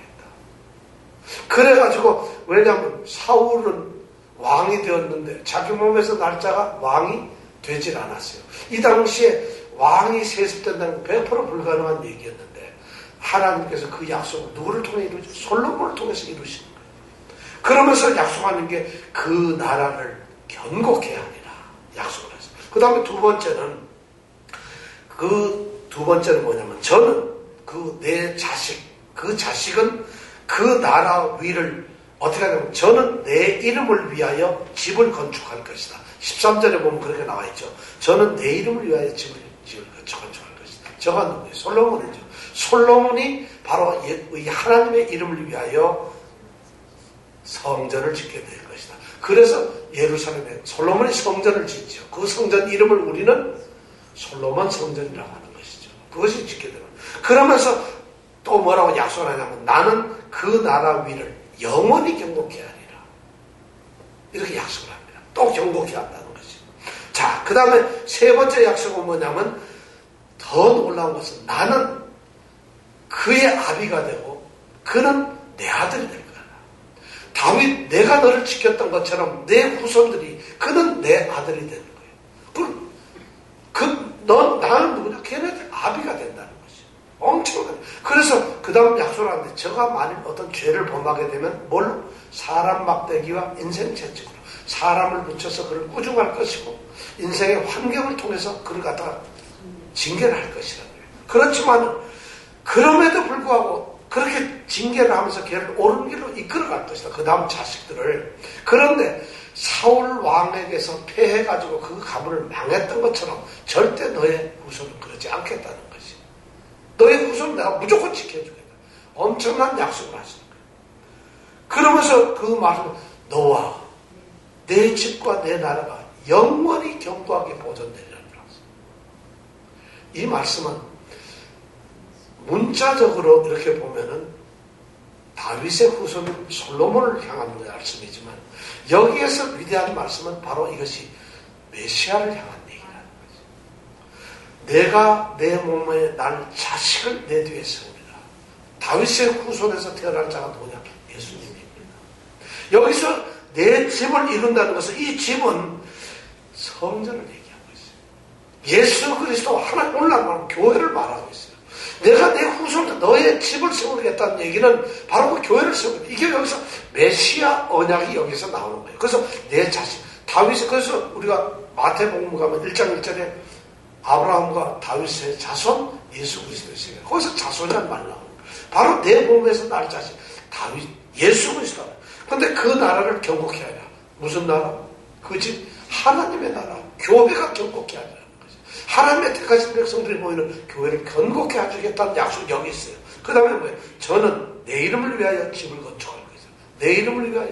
[SPEAKER 1] 그래가지고 왜냐하면 사울은 왕이 되었는데 자기 몸에서 날짜가 왕이 되질 않았어요. 이 당시에 왕이 세습된다는 백 퍼센트 불가능한 얘기였는데 하나님께서 그 약속을 누구를 통해 이루죠? 솔로몬을 통해서 이루시는 거예요. 그러면서 약속하는 게 그 나라를 견고케 하리라 약속을 했어요. 그 다음에 두 번째는 그 두 번째는 뭐냐면 저는 그 내 자식 그 자식은 그 나라 위를 어떻게 하냐면 저는 내 이름을 위하여 집을 건축할 것이다. 십삼 절에 보면 그렇게 나와 있죠. 저는 내 이름을 위하여 집을, 집을 건축할 것이다. 저가 누구예요? 솔로몬이죠. 솔로몬이 바로 이 하나님의 이름을 위하여 성전을 짓게 될 것이다. 그래서 예루살렘에 솔로몬이 성전을 짓죠. 그 성전 이름을 우리는 솔로몬 성전이라고 하는 것이죠. 그것이 짓게 되는. 그러면서 또 뭐라고 약속을 하냐면 나는 그 나라 위를 영원히 경고케 하리라. 이렇게 약속을 합니다. 또 경고케 한다는 것이. 자, 그 다음에 세 번째 약속은 뭐냐면 더 놀라운 것은 나는 그의 아비가 되고 그는 내 아들이 될 거야. 다윗 내가 너를 지켰던 것처럼 내 후손들이 그는 내 아들이 되는 거예요. 그, 넌, 나는 누구냐? 걔네들 아비가 된다는 것이. 엄청나요. 그래서 그 다음 약속을 하는데 저가 만일 어떤 죄를 범하게 되면 뭘로? 사람 막대기와 인생 채찍으로 사람을 붙여서 그를 꾸중할 것이고 인생의 환경을 통해서 그를 갖다가 징계를 할 것이라는 거예요. 그렇지만 그럼에도 불구하고 그렇게 징계를 하면서 걔를 옳은 길로 이끌어갈 것이다. 그 다음 자식들을. 그런데 사울 왕에게서 패해가지고 그 가문을 망했던 것처럼 절대 너의 후손은 그러지 않겠다는 것이. 너의 후손은 내가 무조건 지켜주겠다. 엄청난 약속을 하시는 거예요. 그러면서 그 말은 너와 내 집과 내 나라가 영원히 견고하게 보존되리라. 이 말씀은 문자적으로 이렇게 보면은 다윗의 후손인 솔로몬을 향한 말씀이지만 여기에서 위대한 말씀은 바로 이것이 메시아를 향한 얘기라는 거죠. 내가 내 몸에 날 자식을 내 뒤에 세우리라. 다윗의 후손에서 태어날 자가 누구냐? 예수님입니다. 여기서 내 집을 이룬다는 것은 이 집은 성전을 얘기하고 있어요. 예수 그리스도 하나님 오늘날 말하면 교회를 말하고 있어요. 내가 내 후손 너의 집을 세우겠다는 얘기는 바로 그 교회를 세우겠다. 이게 여기서 메시아 언약이 여기서 나오는 거예요. 그래서 내 자식 다윗이 그래서 우리가 마태복음 가면 일 장 일 절에 아브라함과 다윗의 자손 예수 그리스도의 세계 거기서 자손이라는 말 나오는 거예요. 바로 내 몸에서 날 자식 다윗 예수 그리스도. 그런데 그 나라를 경고케 하라. 무슨 나라? 그 집 하나님의 나라 교회가 경고케 하라. 하나님의 택하신 백성들이 모이는 교회를 견고케 해주겠다는 약속이 여기 있어요. 그 다음에 뭐예요? 저는 내 이름을 위하여 집을 건축할 거예요. 내 이름을 위하여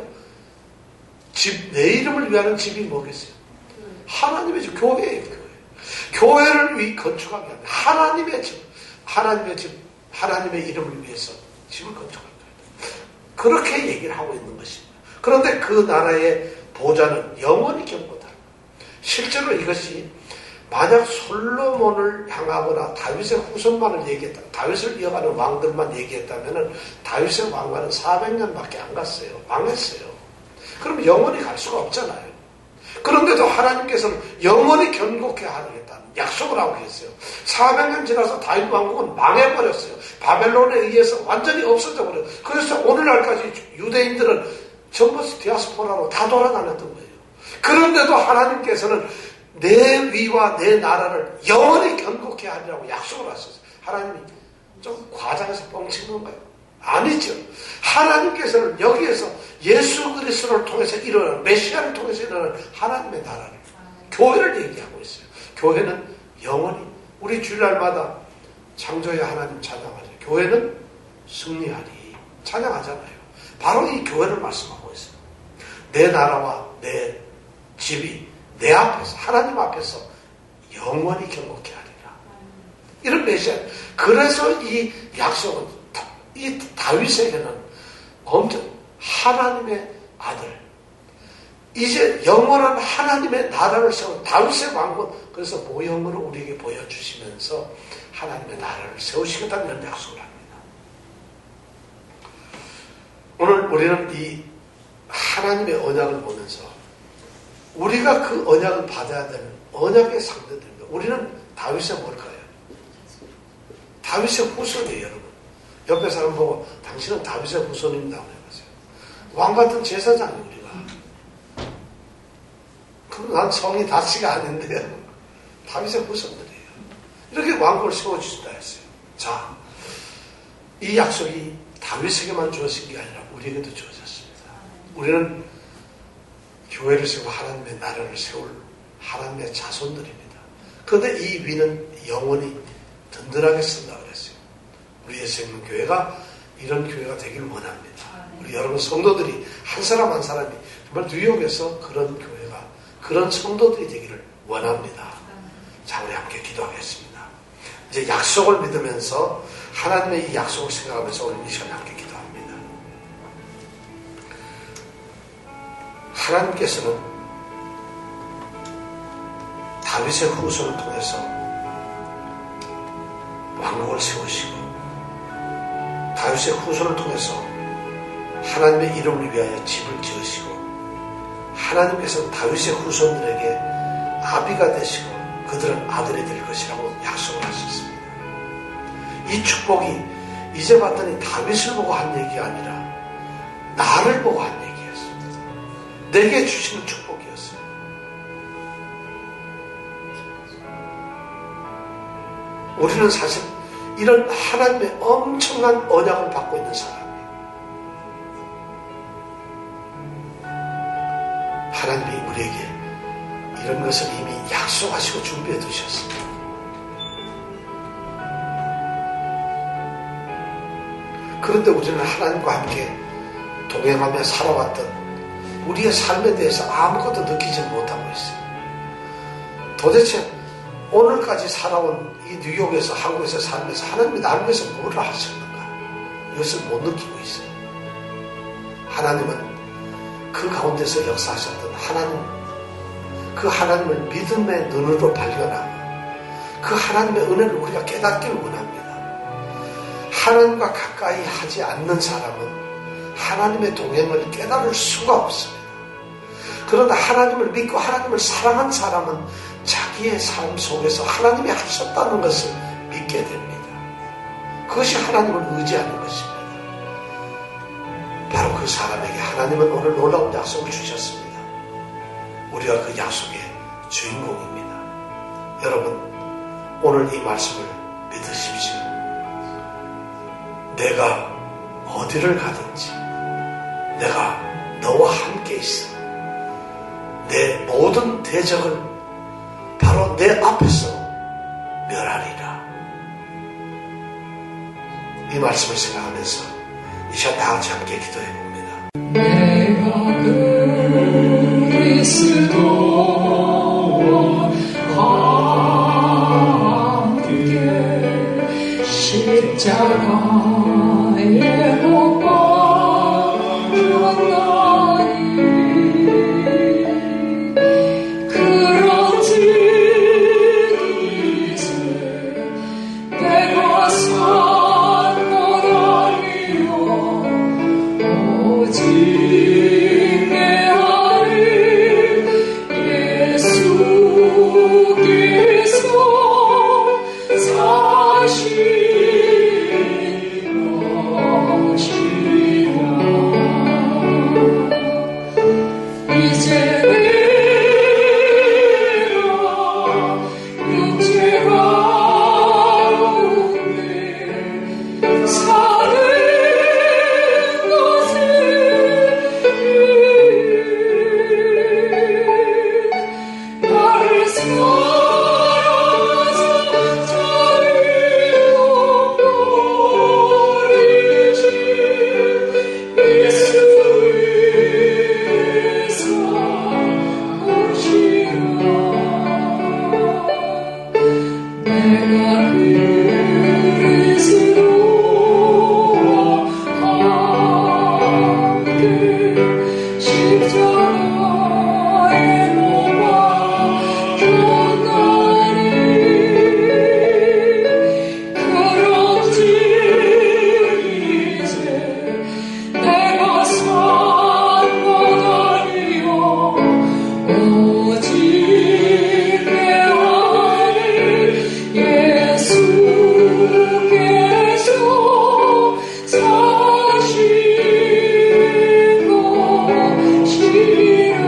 [SPEAKER 1] 집, 내 이름을 위하는 집이 뭐겠어요? 하나님의 집, 교회예요, 교회. 교회를 위 건축하게 합니다. 하나님의 집, 하나님의 집, 하나님의 이름을 위해서 집을 건축할 거예요. 그렇게 얘기를 하고 있는 것입니다. 그런데 그 나라의 보좌는 영원히 견고다. 실제로 이것이 만약 솔로몬을 향하거나 다윗의 후손만을 얘기했다, 다윗을 이어가는 왕들만 얘기했다면 다윗의 왕관은 사백 년밖에 안 갔어요. 망했어요. 그럼 영원히 갈 수가 없잖아요. 그런데도 하나님께서는 영원히 견고케 하겠다는 약속을 하고 계세요. 사백 년 지나서 다윗 왕국은 망해버렸어요. 바벨론에 의해서 완전히 없어져 버려요. 그래서 오늘날까지 유대인들은 전부 디아스포라로 다 돌아다녔던 거예요. 그런데도 하나님께서는 내 위와 내 나라를 영원히 견고케 하리라고 약속을 하셨어요. 하나님이 좀 과장해서 뻥친 건가요? 아니죠. 하나님께서는 여기에서 예수 그리스도를 통해서 일어나는 메시아를 통해서 일어나는 하나님의 나라를 교회를 얘기하고 있어요. 교회는 영원히 우리 주일날마다 창조의 하나님 찬양하죠. 교회는 승리하리 찬양하잖아요. 바로 이 교회를 말씀하고 있어요. 내 나라와 내 집이 내 앞에서 하나님 앞에서 영원히 견고케 하리라. 이런 메시아. 그래서 이 약속은 이 다윗에게는 엄청 하나님의 아들 이제 영원한 하나님의 나라를 세운 다윗의 왕국 그래서 모형으로 우리에게 보여주시면서 하나님의 나라를 세우시겠다는 약속을 합니다. 오늘 우리는 이 하나님의 언약을 보면서 우리가 그 언약을 받아야 되는 언약의 상대들입니다. 우리는 다윗의 뭘까요? 다윗의 후손이에요, 여러분. 옆에 사람 보고 당신은 다윗의 후손입니다. 해보세요. 왕 같은 제사장이 우리가. 그럼 난 성이 다치가 아닌데요. 다윗의 후손들이에요. 이렇게 왕국을 세워주신다 했어요. 자, 이 약속이 다윗에게만 주어진 게 아니라 우리에게도 주어졌습니다. 우리는 교회를 세우고 하나님의 나라를 세울 하나님의 자손들입니다. 그런데 이 위는 영원히 든든하게 쓴다고 그랬어요. 우리의 생명교회가 이런 교회가 되기를 원합니다. 우리 여러분 성도들이 한 사람 한 사람이 정말 뉴욕에서 그런 교회가 그런 성도들이 되기를 원합니다. 자, 우리 함께 기도하겠습니다. 이제 약속을 믿으면서 하나님의 이 약속을 생각하면서 오늘 이 시간에 함께 기도합니다. 하나님께서는 다윗의 후손을 통해서 왕국을 세우시고 다윗의 후손을 통해서 하나님의 이름을 위하여 집을 지으시고 하나님께서 다윗의 후손들에게 아비가 되시고 그들은 아들이 될 것이라고 약속을 하셨습니다. 이 축복이 이제 봤더니 다윗을 보고 한 얘기가 아니라 나를 보고 한 얘기였습니다. 내게 주시는 축복이었어요. 우리는 사실 이런 하나님의 엄청난 언약을 받고 있는 사람이에요. 하나님이 우리에게 이런 것을 이미 약속하시고 준비해 두셨습니다. 그런데 우리는 하나님과 함께 동행하며 살아왔던 우리의 삶에 대해서 아무것도 느끼지 못하고 있어요. 도대체 오늘까지 살아온 이 뉴욕에서 한국에서 살면서 하나님이 나를 위해서 뭐를 하셨는가 이것을 못 느끼고 있어요. 하나님은 그 가운데서 역사하셨던 하나님, 그 하나님을 믿음의 눈으로 발견하고 그 하나님의 은혜를 우리가 깨닫기를 원합니다. 하나님과 가까이 하지 않는 사람은 하나님의 동행을 깨달을 수가 없습니다. 그러나 하나님을 믿고 하나님을 사랑한 사람은 자기의 삶 속에서 하나님이 하셨다는 것을 믿게 됩니다. 그것이 하나님을 의지하는 것입니다. 바로 그 사람에게 하나님은 오늘 놀라운 약속을 주셨습니다. 우리가 그 약속의 주인공입니다. 여러분, 오늘 이 말씀을 믿으십시오. 내가 어디를 가든지 내가 너와 함께 있어. 내 모든 대적을 바로 내 앞에서 멸하리라. 이 말씀을 생각하면서 이 시간 다 같이 함께 기도해 봅니다.
[SPEAKER 2] 내가 그리스도와 함께 십자가에 못 박혔나니 그런즉 이제 내가 산 것 아니요 오직 내 아들 예수께서 사시는 이제 내가 육체 가운데 사는 것은 나를 사랑하사 자비로 버리신 예수의 사랑이시라. 내가 그리스도와 함께 십자가에 못 박혔나니 그런즉 이제 내가 산 것 아니요 오직 내 아들 예수께서 사신 것이라.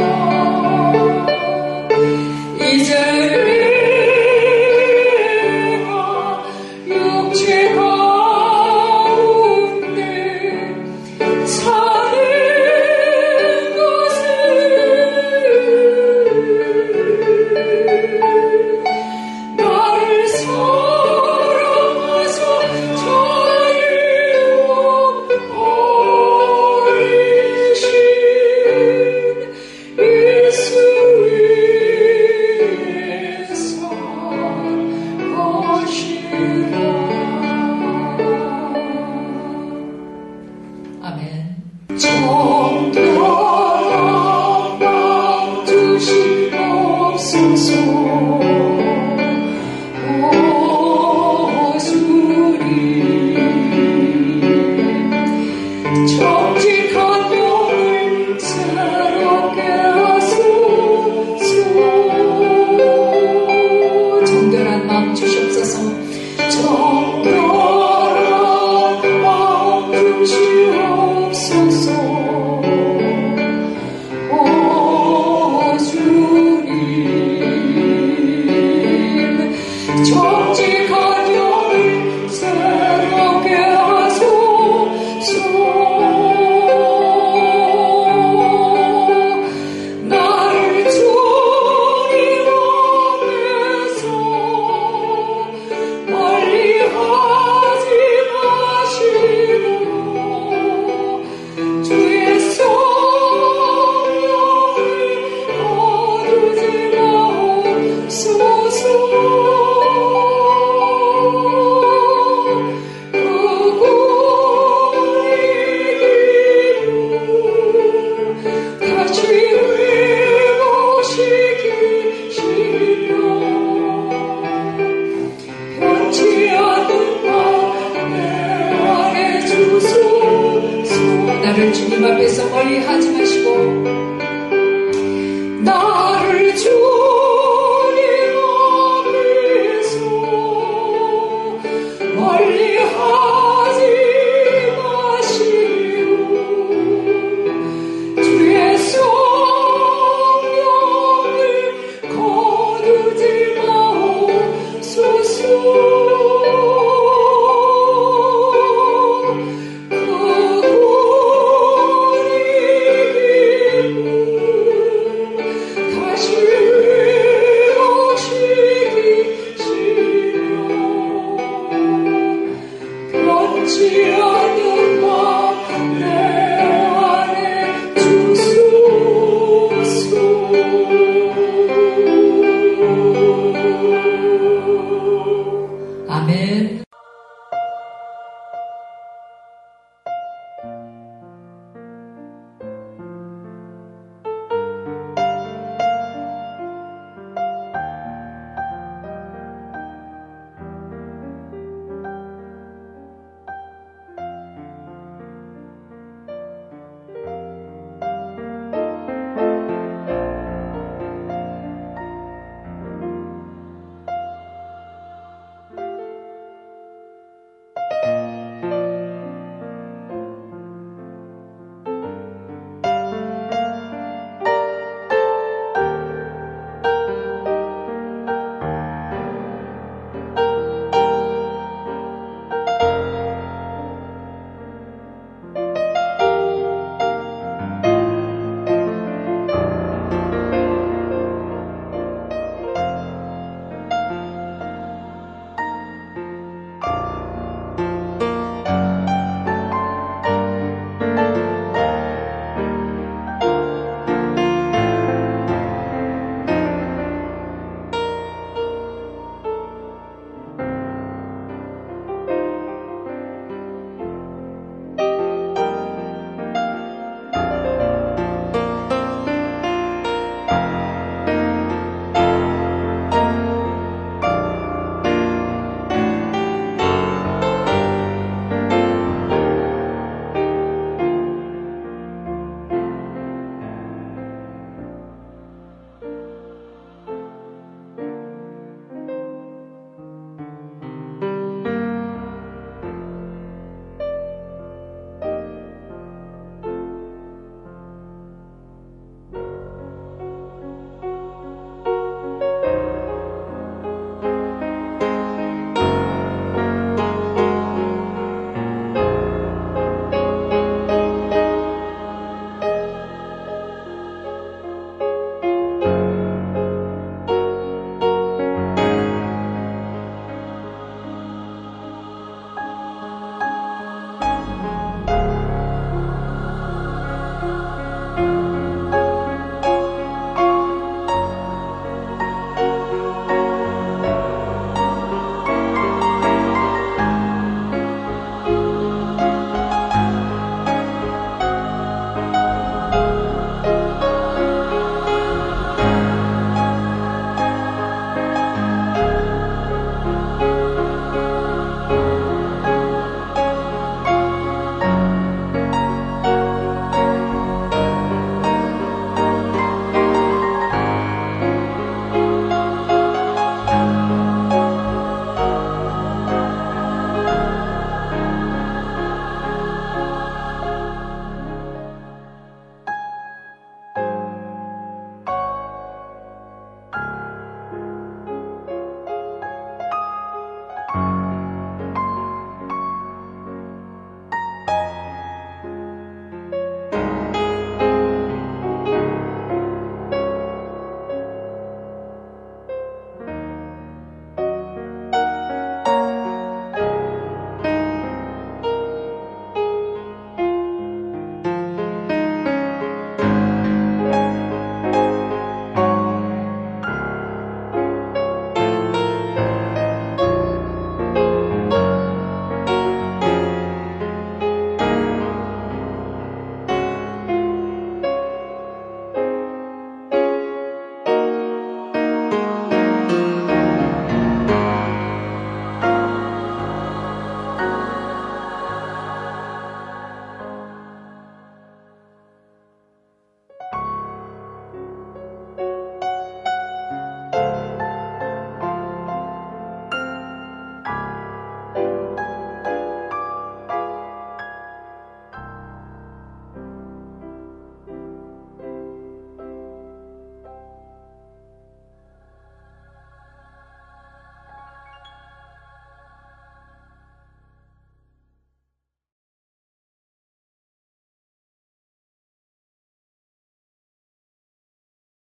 [SPEAKER 2] 이제 내가 육체 가운데 사는 것은 나를 사랑하사 자비로 버리신 예수의 마음 주시옵소서. 정결한 마음 주시옵소서. 오 주님, 정직한 영을 새롭게 하소서. 나를 주님 앞에서 멀리하지 마시고 주의 성령을 거두지 마옵소서. 다시 회복시키시며 변치 않는 마음에 안에 주소서. 나를 주님 앞에서 멀리하지 마시고